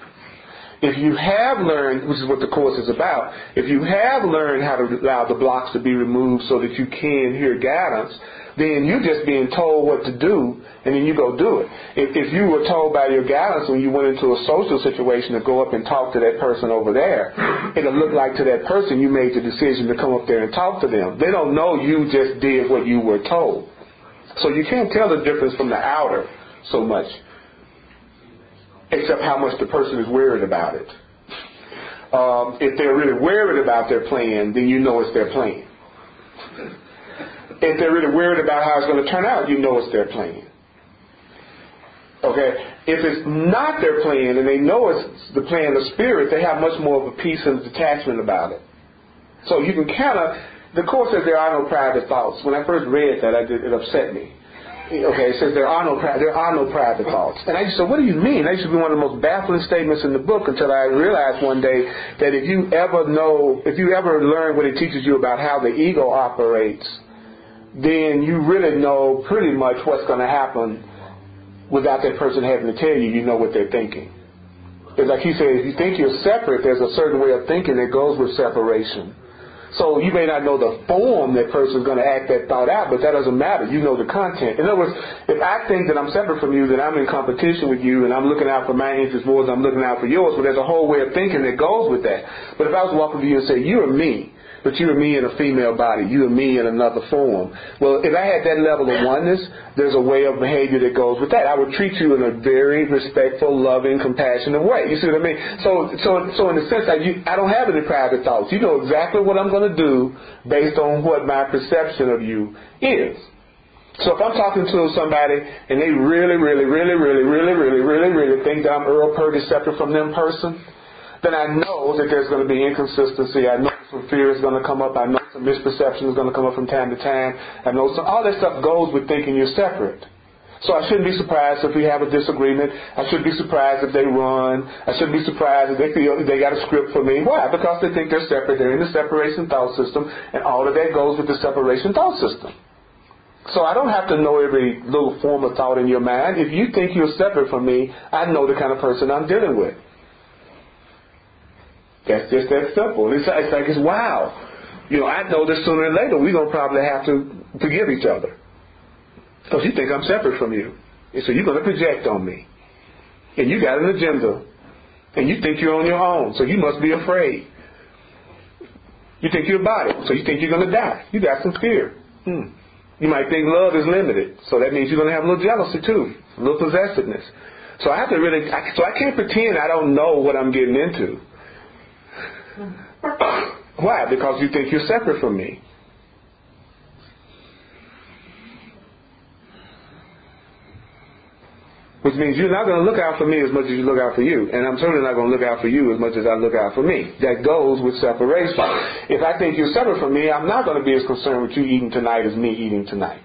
If you have learned, which is what the Course is about, if you have learned how to allow the blocks to be removed so that you can hear guidance, then you're just being told what to do, and then you go do it. If you were told by your guidance when you went into a social situation to go up and talk to that person over there, it'll look like to that person you made the decision to come up there and talk to them. They don't know you just did what you were told. So you can't tell the difference from the outer so much, except how much the person is worried about it. If they're really worried about their plan, then you know it's their plan. If they're really worried about how it's going to turn out, you know it's their plan. Okay? If it's not their plan and they know it's the plan of Spirit, they have much more of a peace and detachment about it. So you can kind of, the Course says there are no private thoughts. When I first read that, it upset me. Okay, it says there are no private thoughts. And I just said, what do you mean? That used to be one of the most baffling statements in the book until I realized one day that if you ever learn what it teaches you about how the ego operates, then you really know pretty much what's going to happen without that person having to tell you. You know what they're thinking. It's like he said, if you think you're separate, there's a certain way of thinking that goes with separation. So you may not know the form that person's going to act that thought out, but that doesn't matter. You know the content. In other words, if I think that I'm separate from you, then I'm in competition with you, and I'm looking out for my interests more than I'm looking out for yours. But there's a whole way of thinking that goes with that. But if I was walking to you and say, you're me, but you and me in a female body, you and me in another form. Well, if I had that level of oneness, there's a way of behavior that goes with that. I would treat you in a very respectful, loving, compassionate way. You see what I mean? So in a sense, I don't have any private thoughts. You know exactly what I'm going to do based on what my perception of you is. So if I'm talking to somebody and they really think that I'm Earl Purdy separate from them person, then I know that there's going to be inconsistency. I know some fear is going to come up. I know some misperception is going to come up from time to time. I know all that stuff goes with thinking you're separate. So I shouldn't be surprised if we have a disagreement. I shouldn't be surprised if they run. I shouldn't be surprised if they feel they got a script for me. Why? Because they think they're separate. They're in the separation thought system, and all of that goes with the separation thought system. So I don't have to know every little form of thought in your mind. If you think you're separate from me, I know the kind of person I'm dealing with. That's just that simple. It's like, wow. You know, I know that sooner or later we're going to probably have to forgive each other. Because you think I'm separate from you. And so you're going to project on me. And you got an agenda. And you think you're on your own. So you must be afraid. You think you're a body. So you think you're going to die. You got some fear. You might think love is limited. So that means you're going to have a little jealousy too. A little possessiveness. So I have to really, I can't pretend I don't know what I'm getting into. Why? Because you think you're separate from me. Which means you're not going to look out for me as much as you look out for you. And I'm certainly not going to look out for you as much as I look out for me. That goes with separation. If I think you're separate from me, I'm not going to be as concerned with you eating tonight as me eating tonight.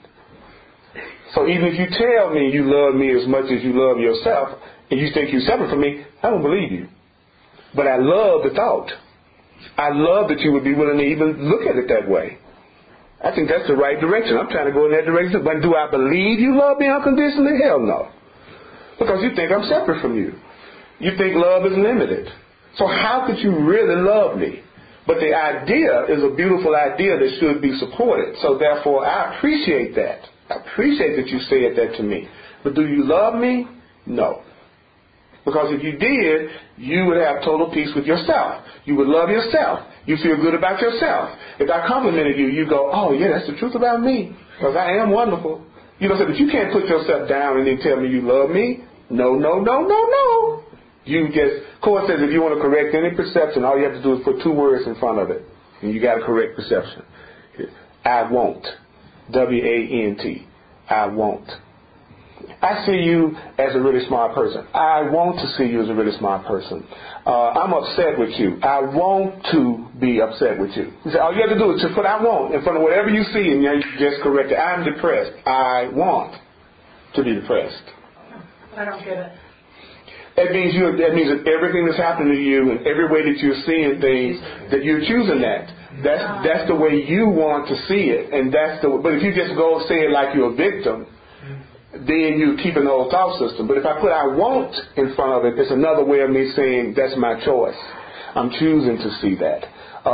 So even if you tell me you love me as much as you love yourself, and you think you're separate from me, I don't believe you. But I love the thought. I love that you would be willing to even look at it that way. I think that's the right direction. I'm trying to go in that direction. But do I believe you love me unconditionally? Hell no. Because you think I'm separate from you. You think love is limited. So how could you really love me? But the idea is a beautiful idea that should be supported. So therefore, I appreciate that. I appreciate that you said that to me. But do you love me? No. Because if you did, you would have total peace with yourself. You would love yourself. You feel good about yourself. If I complimented you, you go, oh yeah, that's the truth about me. Because I am wonderful. You know, but you can't put yourself down and then tell me you love me. No. You just, Cohen says if you want to correct any perception, all you have to do is put 2 words in front of it. And you got a correct perception. I won't. W-A-N-T. I won't. I see you as a really smart person. I want to see you as a really smart person. I'm upset with you. I want to be upset with you. You say, all you have to do is just put I want in front of whatever you see, and you just correct it. I'm depressed. I want to be depressed. I don't get it. That means that everything that's happening to you and every way that you're seeing things, that you're choosing that. That's the way you want to see it, and but if you just go and say it like you're a victim, then you keep an old thought system. But if I put I want in front of it, it's another way of me saying that's my choice. I'm choosing to see that.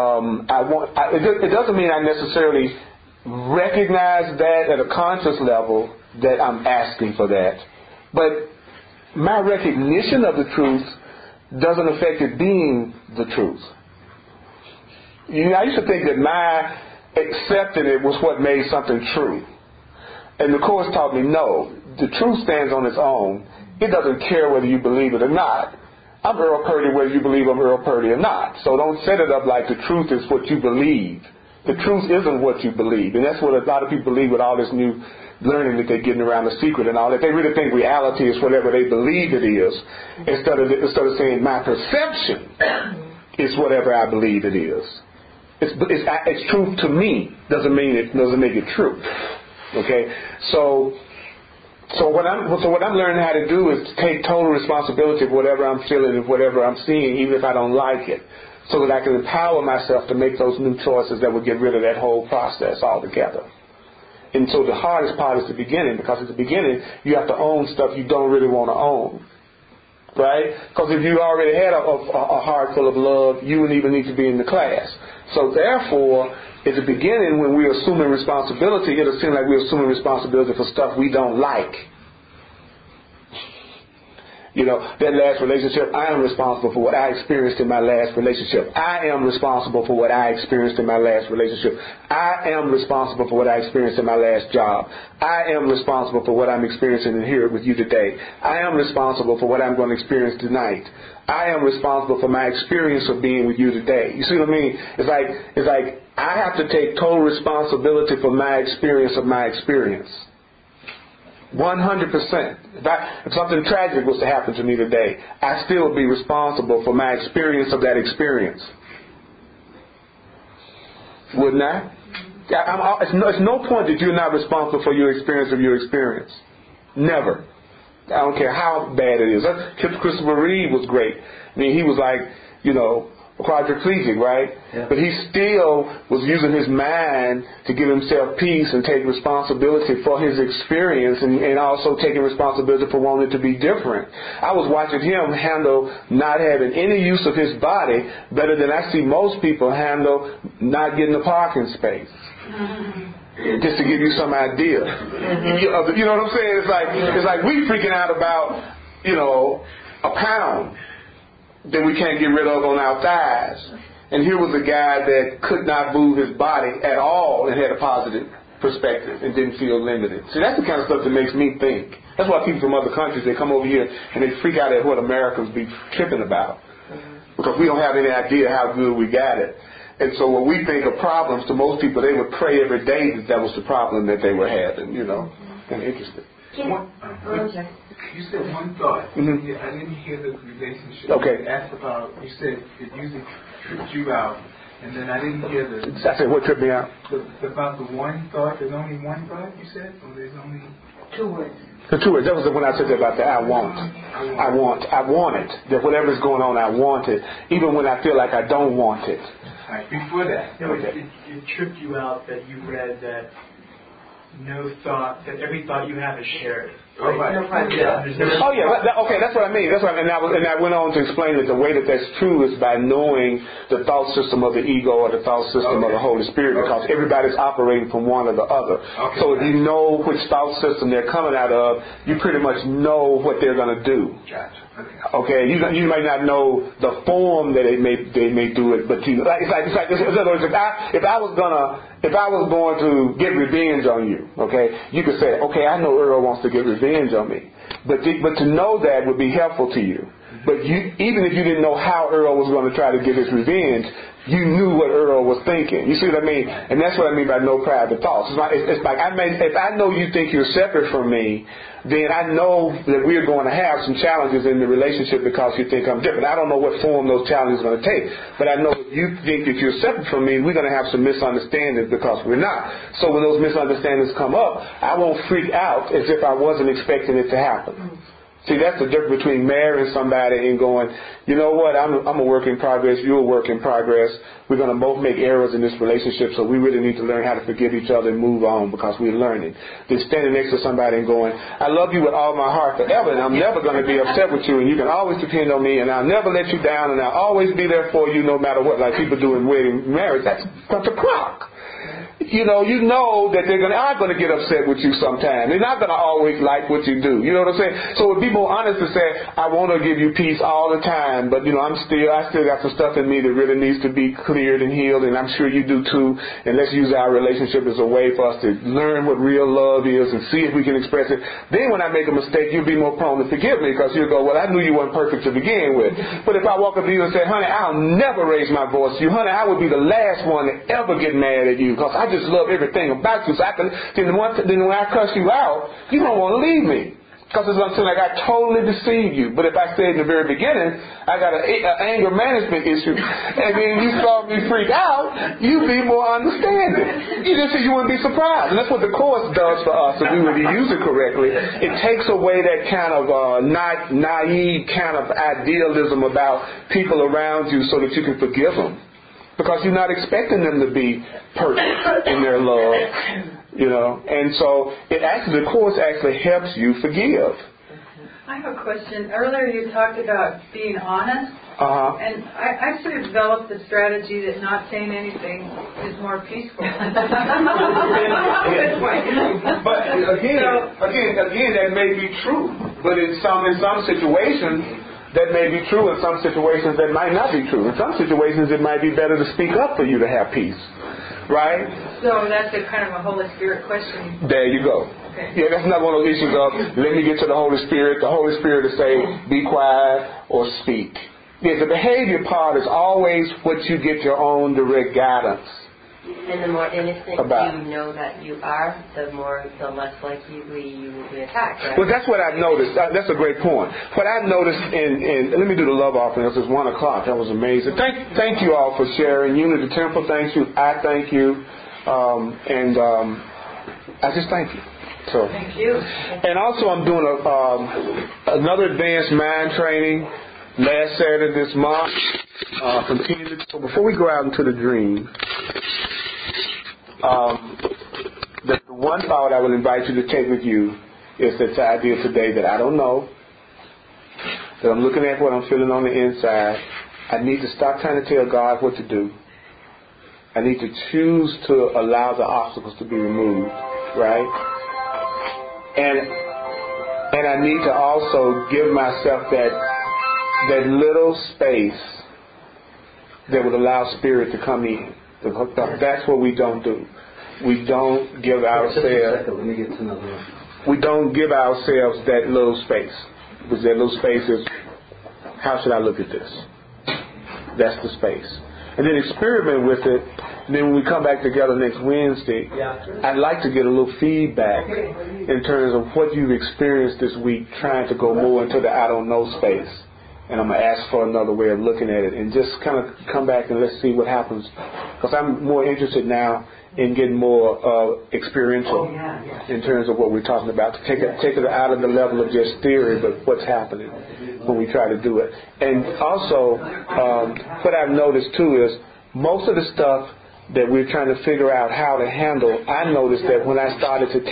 It doesn't mean I necessarily recognize that at a conscious level that I'm asking for that. But my recognition of the truth doesn't affect it being the truth. You know, I used to think that my accepting it was what made something true. And the Course taught me, no, the truth stands on its own. It doesn't care whether you believe it or not. I'm Earl Purdy whether you believe I'm Earl Purdy or not. So don't set it up like the truth is what you believe. The truth isn't what you believe. And that's what a lot of people believe with all this new learning that they're getting around the secret and all that. They really think reality is whatever they believe it is, instead of saying my perception is whatever I believe it is. It's truth to me. Doesn't mean it doesn't make it true. Okay, so what I'm learning how to do is to take total responsibility of whatever I'm feeling and whatever I'm seeing, even if I don't like it, so that I can empower myself to make those new choices that will get rid of that whole process altogether. And so the hardest part is the beginning, because at the beginning you have to own stuff you don't really want to own, right? Because if you already had a heart full of love, you wouldn't even need to be in the class. So therefore, at the beginning, when we're assuming responsibility, it'll seem like we're assuming responsibility for stuff we don't like. that last relationship, I am responsible for what I experienced in my last relationship. I am responsible for what I experienced in my last relationship. I am responsible for what I experienced in my last job. I am responsible for what I'm experiencing in here with you today. I am responsible for what I'm going to experience tonight. I am responsible for my experience of being with you today. You see what I mean? It's like I have to take total responsibility for my experience of my experience. 100%. If something tragic was to happen to me today, I still would be responsible for my experience of that experience. Wouldn't I? It's no point that you're not responsible for your experience of your experience. Never. I don't care how bad it is. Christopher Reeve was great. I mean, he was like, quadriplegic, right? Yeah. But he still was using his mind to give himself peace and take responsibility for his experience and also taking responsibility for wanting it to be different. I was watching him handle not having any use of his body better than I see most people handle not getting a parking space. Just to give you some idea. You know what I'm saying? It's like we freaking out about, a pound that we can't get rid of on our thighs. And here was a guy that could not move his body at all and had a positive perspective and didn't feel limited. See, that's the kind of stuff that makes me think. That's why people from other countries, they come over here and they freak out at what Americans be tripping about. Because we don't have any idea how good we got it. And so when we think of problems, to most people, they would pray every day that was the problem that they were having, Kind of interesting. You said one thought. Mm-hmm. I didn't hear the relationship. Okay. You asked about, you said it usually tripped you out, and then I didn't hear the... I said what tripped me out? About the one thought. There's only one thought, you said? Or there's only... 2 words. The 2 words. That was when I said about the I want. I want it. That whatever's going on, I want it. Even when I feel like I don't want it. All right, before that. No, it tripped you out that you read that every thought you have is shared. Oh, right. Okay, that's what I mean. And I went on to explain that the way that's true is by knowing the thought system of the ego or the thought system of the Holy Spirit, because everybody's operating from one or the other. Okay. So if you know which thought system they're coming out of, you pretty much know what they're going to do. Gotcha. Okay, you might not know the form that they may do it, but in other words, if I was going to get revenge on you, okay, you could say, okay, I know Earl wants to get revenge on me, but to know that would be helpful to you. But even if you didn't know how Earl was going to try to get his revenge, you knew what Earl was thinking. You see what I mean? And that's what I mean by no private thoughts. It's like if I know you think you're separate from me, then I know that we're going to have some challenges in the relationship because you think I'm different. I don't know what form those challenges are going to take, but I know if you think that you're separate from me, we're going to have some misunderstandings because we're not. So when those misunderstandings come up, I won't freak out as if I wasn't expecting it to happen. See, that's the difference between marrying somebody and going, you know what, I'm a work in progress, you're a work in progress. We're going to both make errors in this relationship, so we really need to learn how to forgive each other and move on because we're learning. Then standing next to somebody and going, I love you with all my heart forever, and I'm never going to be upset with you, and you can always depend on me, and I'll never let you down, and I'll always be there for you no matter what, like people do in wedding marriage. That's a bunch of crock. You know that they're are going to get upset with you sometime. They're not going to always like what you do. You know what I'm saying? So it would be more honest to say, I want to give you peace all the time, but I still got some stuff in me that really needs to be cleared and healed, and I'm sure you do too. And let's use our relationship as a way for us to learn what real love is and see if we can express it. Then when I make a mistake, you'll be more prone to forgive me because you'll go, well, I knew you weren't perfect to begin with. But if I walk up to you and say, honey, I'll never raise my voice to you. Honey, I would be the last one to ever get mad at you because I just love everything about you. So then when I cuss you out, you don't want to leave me. Because it's until like I totally deceive you. But if I said in the very beginning, I got an anger management issue, and then you saw me freak out, you'd be more understanding. You wouldn't be surprised. And that's what the Course does for us if we were to use it correctly. It takes away that kind of naive kind of idealism about people around you so that you can forgive them. Because you're not expecting them to be perfect in their love, And so the Course actually helps you forgive. I have a question. Earlier you talked about being honest. And I sort of developed the strategy that not saying anything is more peaceful. But again, that may be true. But in some situations, that may be true. In some situations, that might not be true. In some situations, it might be better to speak up for you to have peace. Right? So that's a kind of a Holy Spirit question. There you go. Okay. Yeah, that's not one of those issues of, let me get to the Holy Spirit. The Holy Spirit will say, be quiet or speak. Yeah, the behavior part is always what you get your own direct guidance. And the more innocent you know that you are, the less likely you will be attacked. Right? Well, that's what I've noticed. That's a great point. What I've noticed let me do the love offering. This is 1 o'clock. That was amazing. Thank you all for sharing. Unity Temple, thank you. I thank you. I just thank you. So, thank you. And also I'm doing another advanced mind training last Saturday this month. So before we go out into the dream, the one thought I would invite you to take with you is this idea today that I don't know, that I'm looking at what I'm feeling on the inside. I need to stop trying to tell God what to do. I need to choose to allow the obstacles to be removed, right? And I need to also give myself that little space that would allow spirit to come in. That's what we don't do. We don't give ourselves. Let me get to another one. We don't give ourselves that little space. Because that little space is, how should I look at this? That's the space. And then experiment with it. And then when we come back together next Wednesday, I'd like to get a little feedback in terms of what you've experienced this week, trying to go more into the I don't know space. And I'm going to ask for another way of looking at it and just kind of come back and let's see what happens. Because I'm more interested now in getting more experiential in terms of what we're talking about. To take it out of the level of just theory, but what's happening when we try to do it. And also, what I've noticed too is most of the stuff that we're trying to figure out how to handle, I noticed that when I started to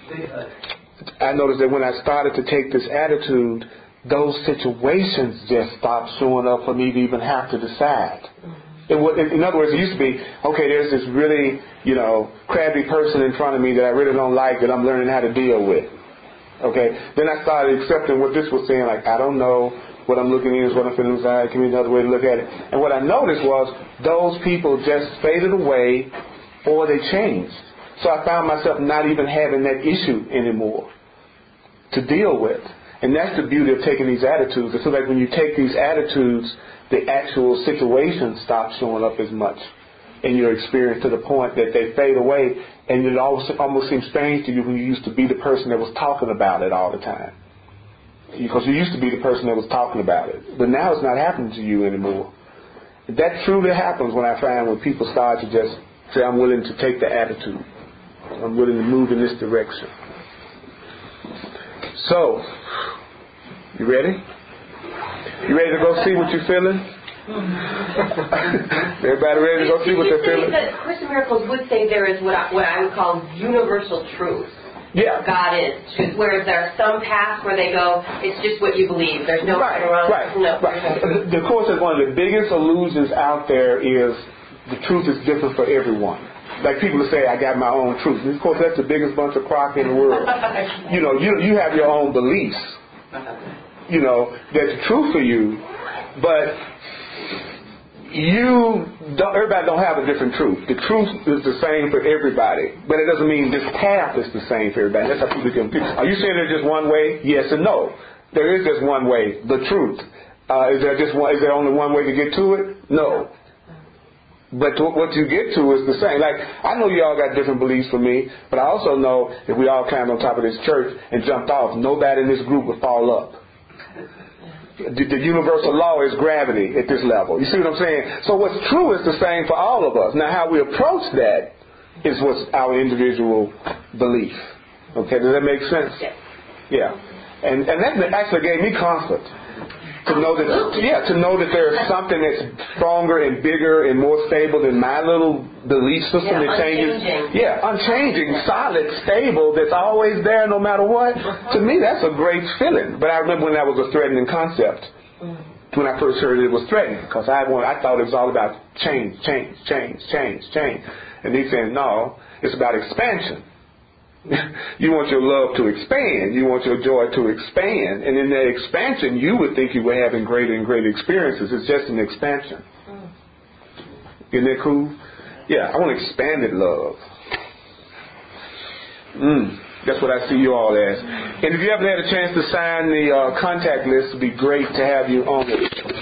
take this attitude, those situations just stopped showing up for me to even have to decide. In other words, it used to be, okay, there's this really, crabby person in front of me that I really don't like that I'm learning how to deal with. Okay? Then I started accepting what this was saying, like, I don't know, what I'm looking in is what I'm feeling inside, give me another way to look at it. And what I noticed was those people just faded away or they changed. So I found myself not even having that issue anymore to deal with. And that's the beauty of taking these attitudes. It's so that when you take these attitudes, the actual situation stops showing up as much in your experience to the point that they fade away. And it almost seems strange to you when you used to be the person that was talking about it all the time. Because you used to be the person that was talking about it. But now it's not happening to you anymore. That truly happens when I find when people start to just say, I'm willing to take the attitude. I'm willing to move in this direction. So, you ready? You ready to go see what you're feeling? Everybody ready to go see what they're feeling? The Course in Miracles would say there is what I would call universal truth. Yeah. God is truth. Whereas there are some paths where they go, it's just what you believe. There's no right or wrong. Right. No. Right. The Course is one of the biggest illusions out there is the truth is different for everyone. Like people say, I got my own truth. And of course, that's the biggest bunch of crock in the world. You have your own beliefs. That's true for you, but everybody don't have a different truth. The truth is the same for everybody, but it doesn't mean this path is the same for everybody. That's how people get confused. Are you saying there's just one way? Yes and no. There is just one way, the truth. Is there only one way to get to it? No. But what you get to is the same. Like, I know you all got different beliefs from me, but I also know if we all climbed on top of this church and jumped off, nobody in this group would fall up. The universal law is gravity at this level. You see what I'm saying? So what's true is the same for all of us. Now, how we approach that is what's our individual belief. Okay, does that make sense? Yeah. And that actually gave me comfort. To know that there's something that's stronger and bigger and more stable than my little belief system that changes. Unchanging, solid, stable, that's always there no matter what. To me, that's a great feeling. But I remember when that was a threatening concept. When I first heard it was threatening because I thought it was all about change. And he's saying, no, it's about expansion. You want your love to expand. You want your joy to expand. And in that expansion, you would think you were having greater and greater experiences. It's just an expansion. Isn't that cool? Yeah, I want expanded love. That's what I see you all as. And if you haven't had a chance to sign the contact list, it would be great to have you on it.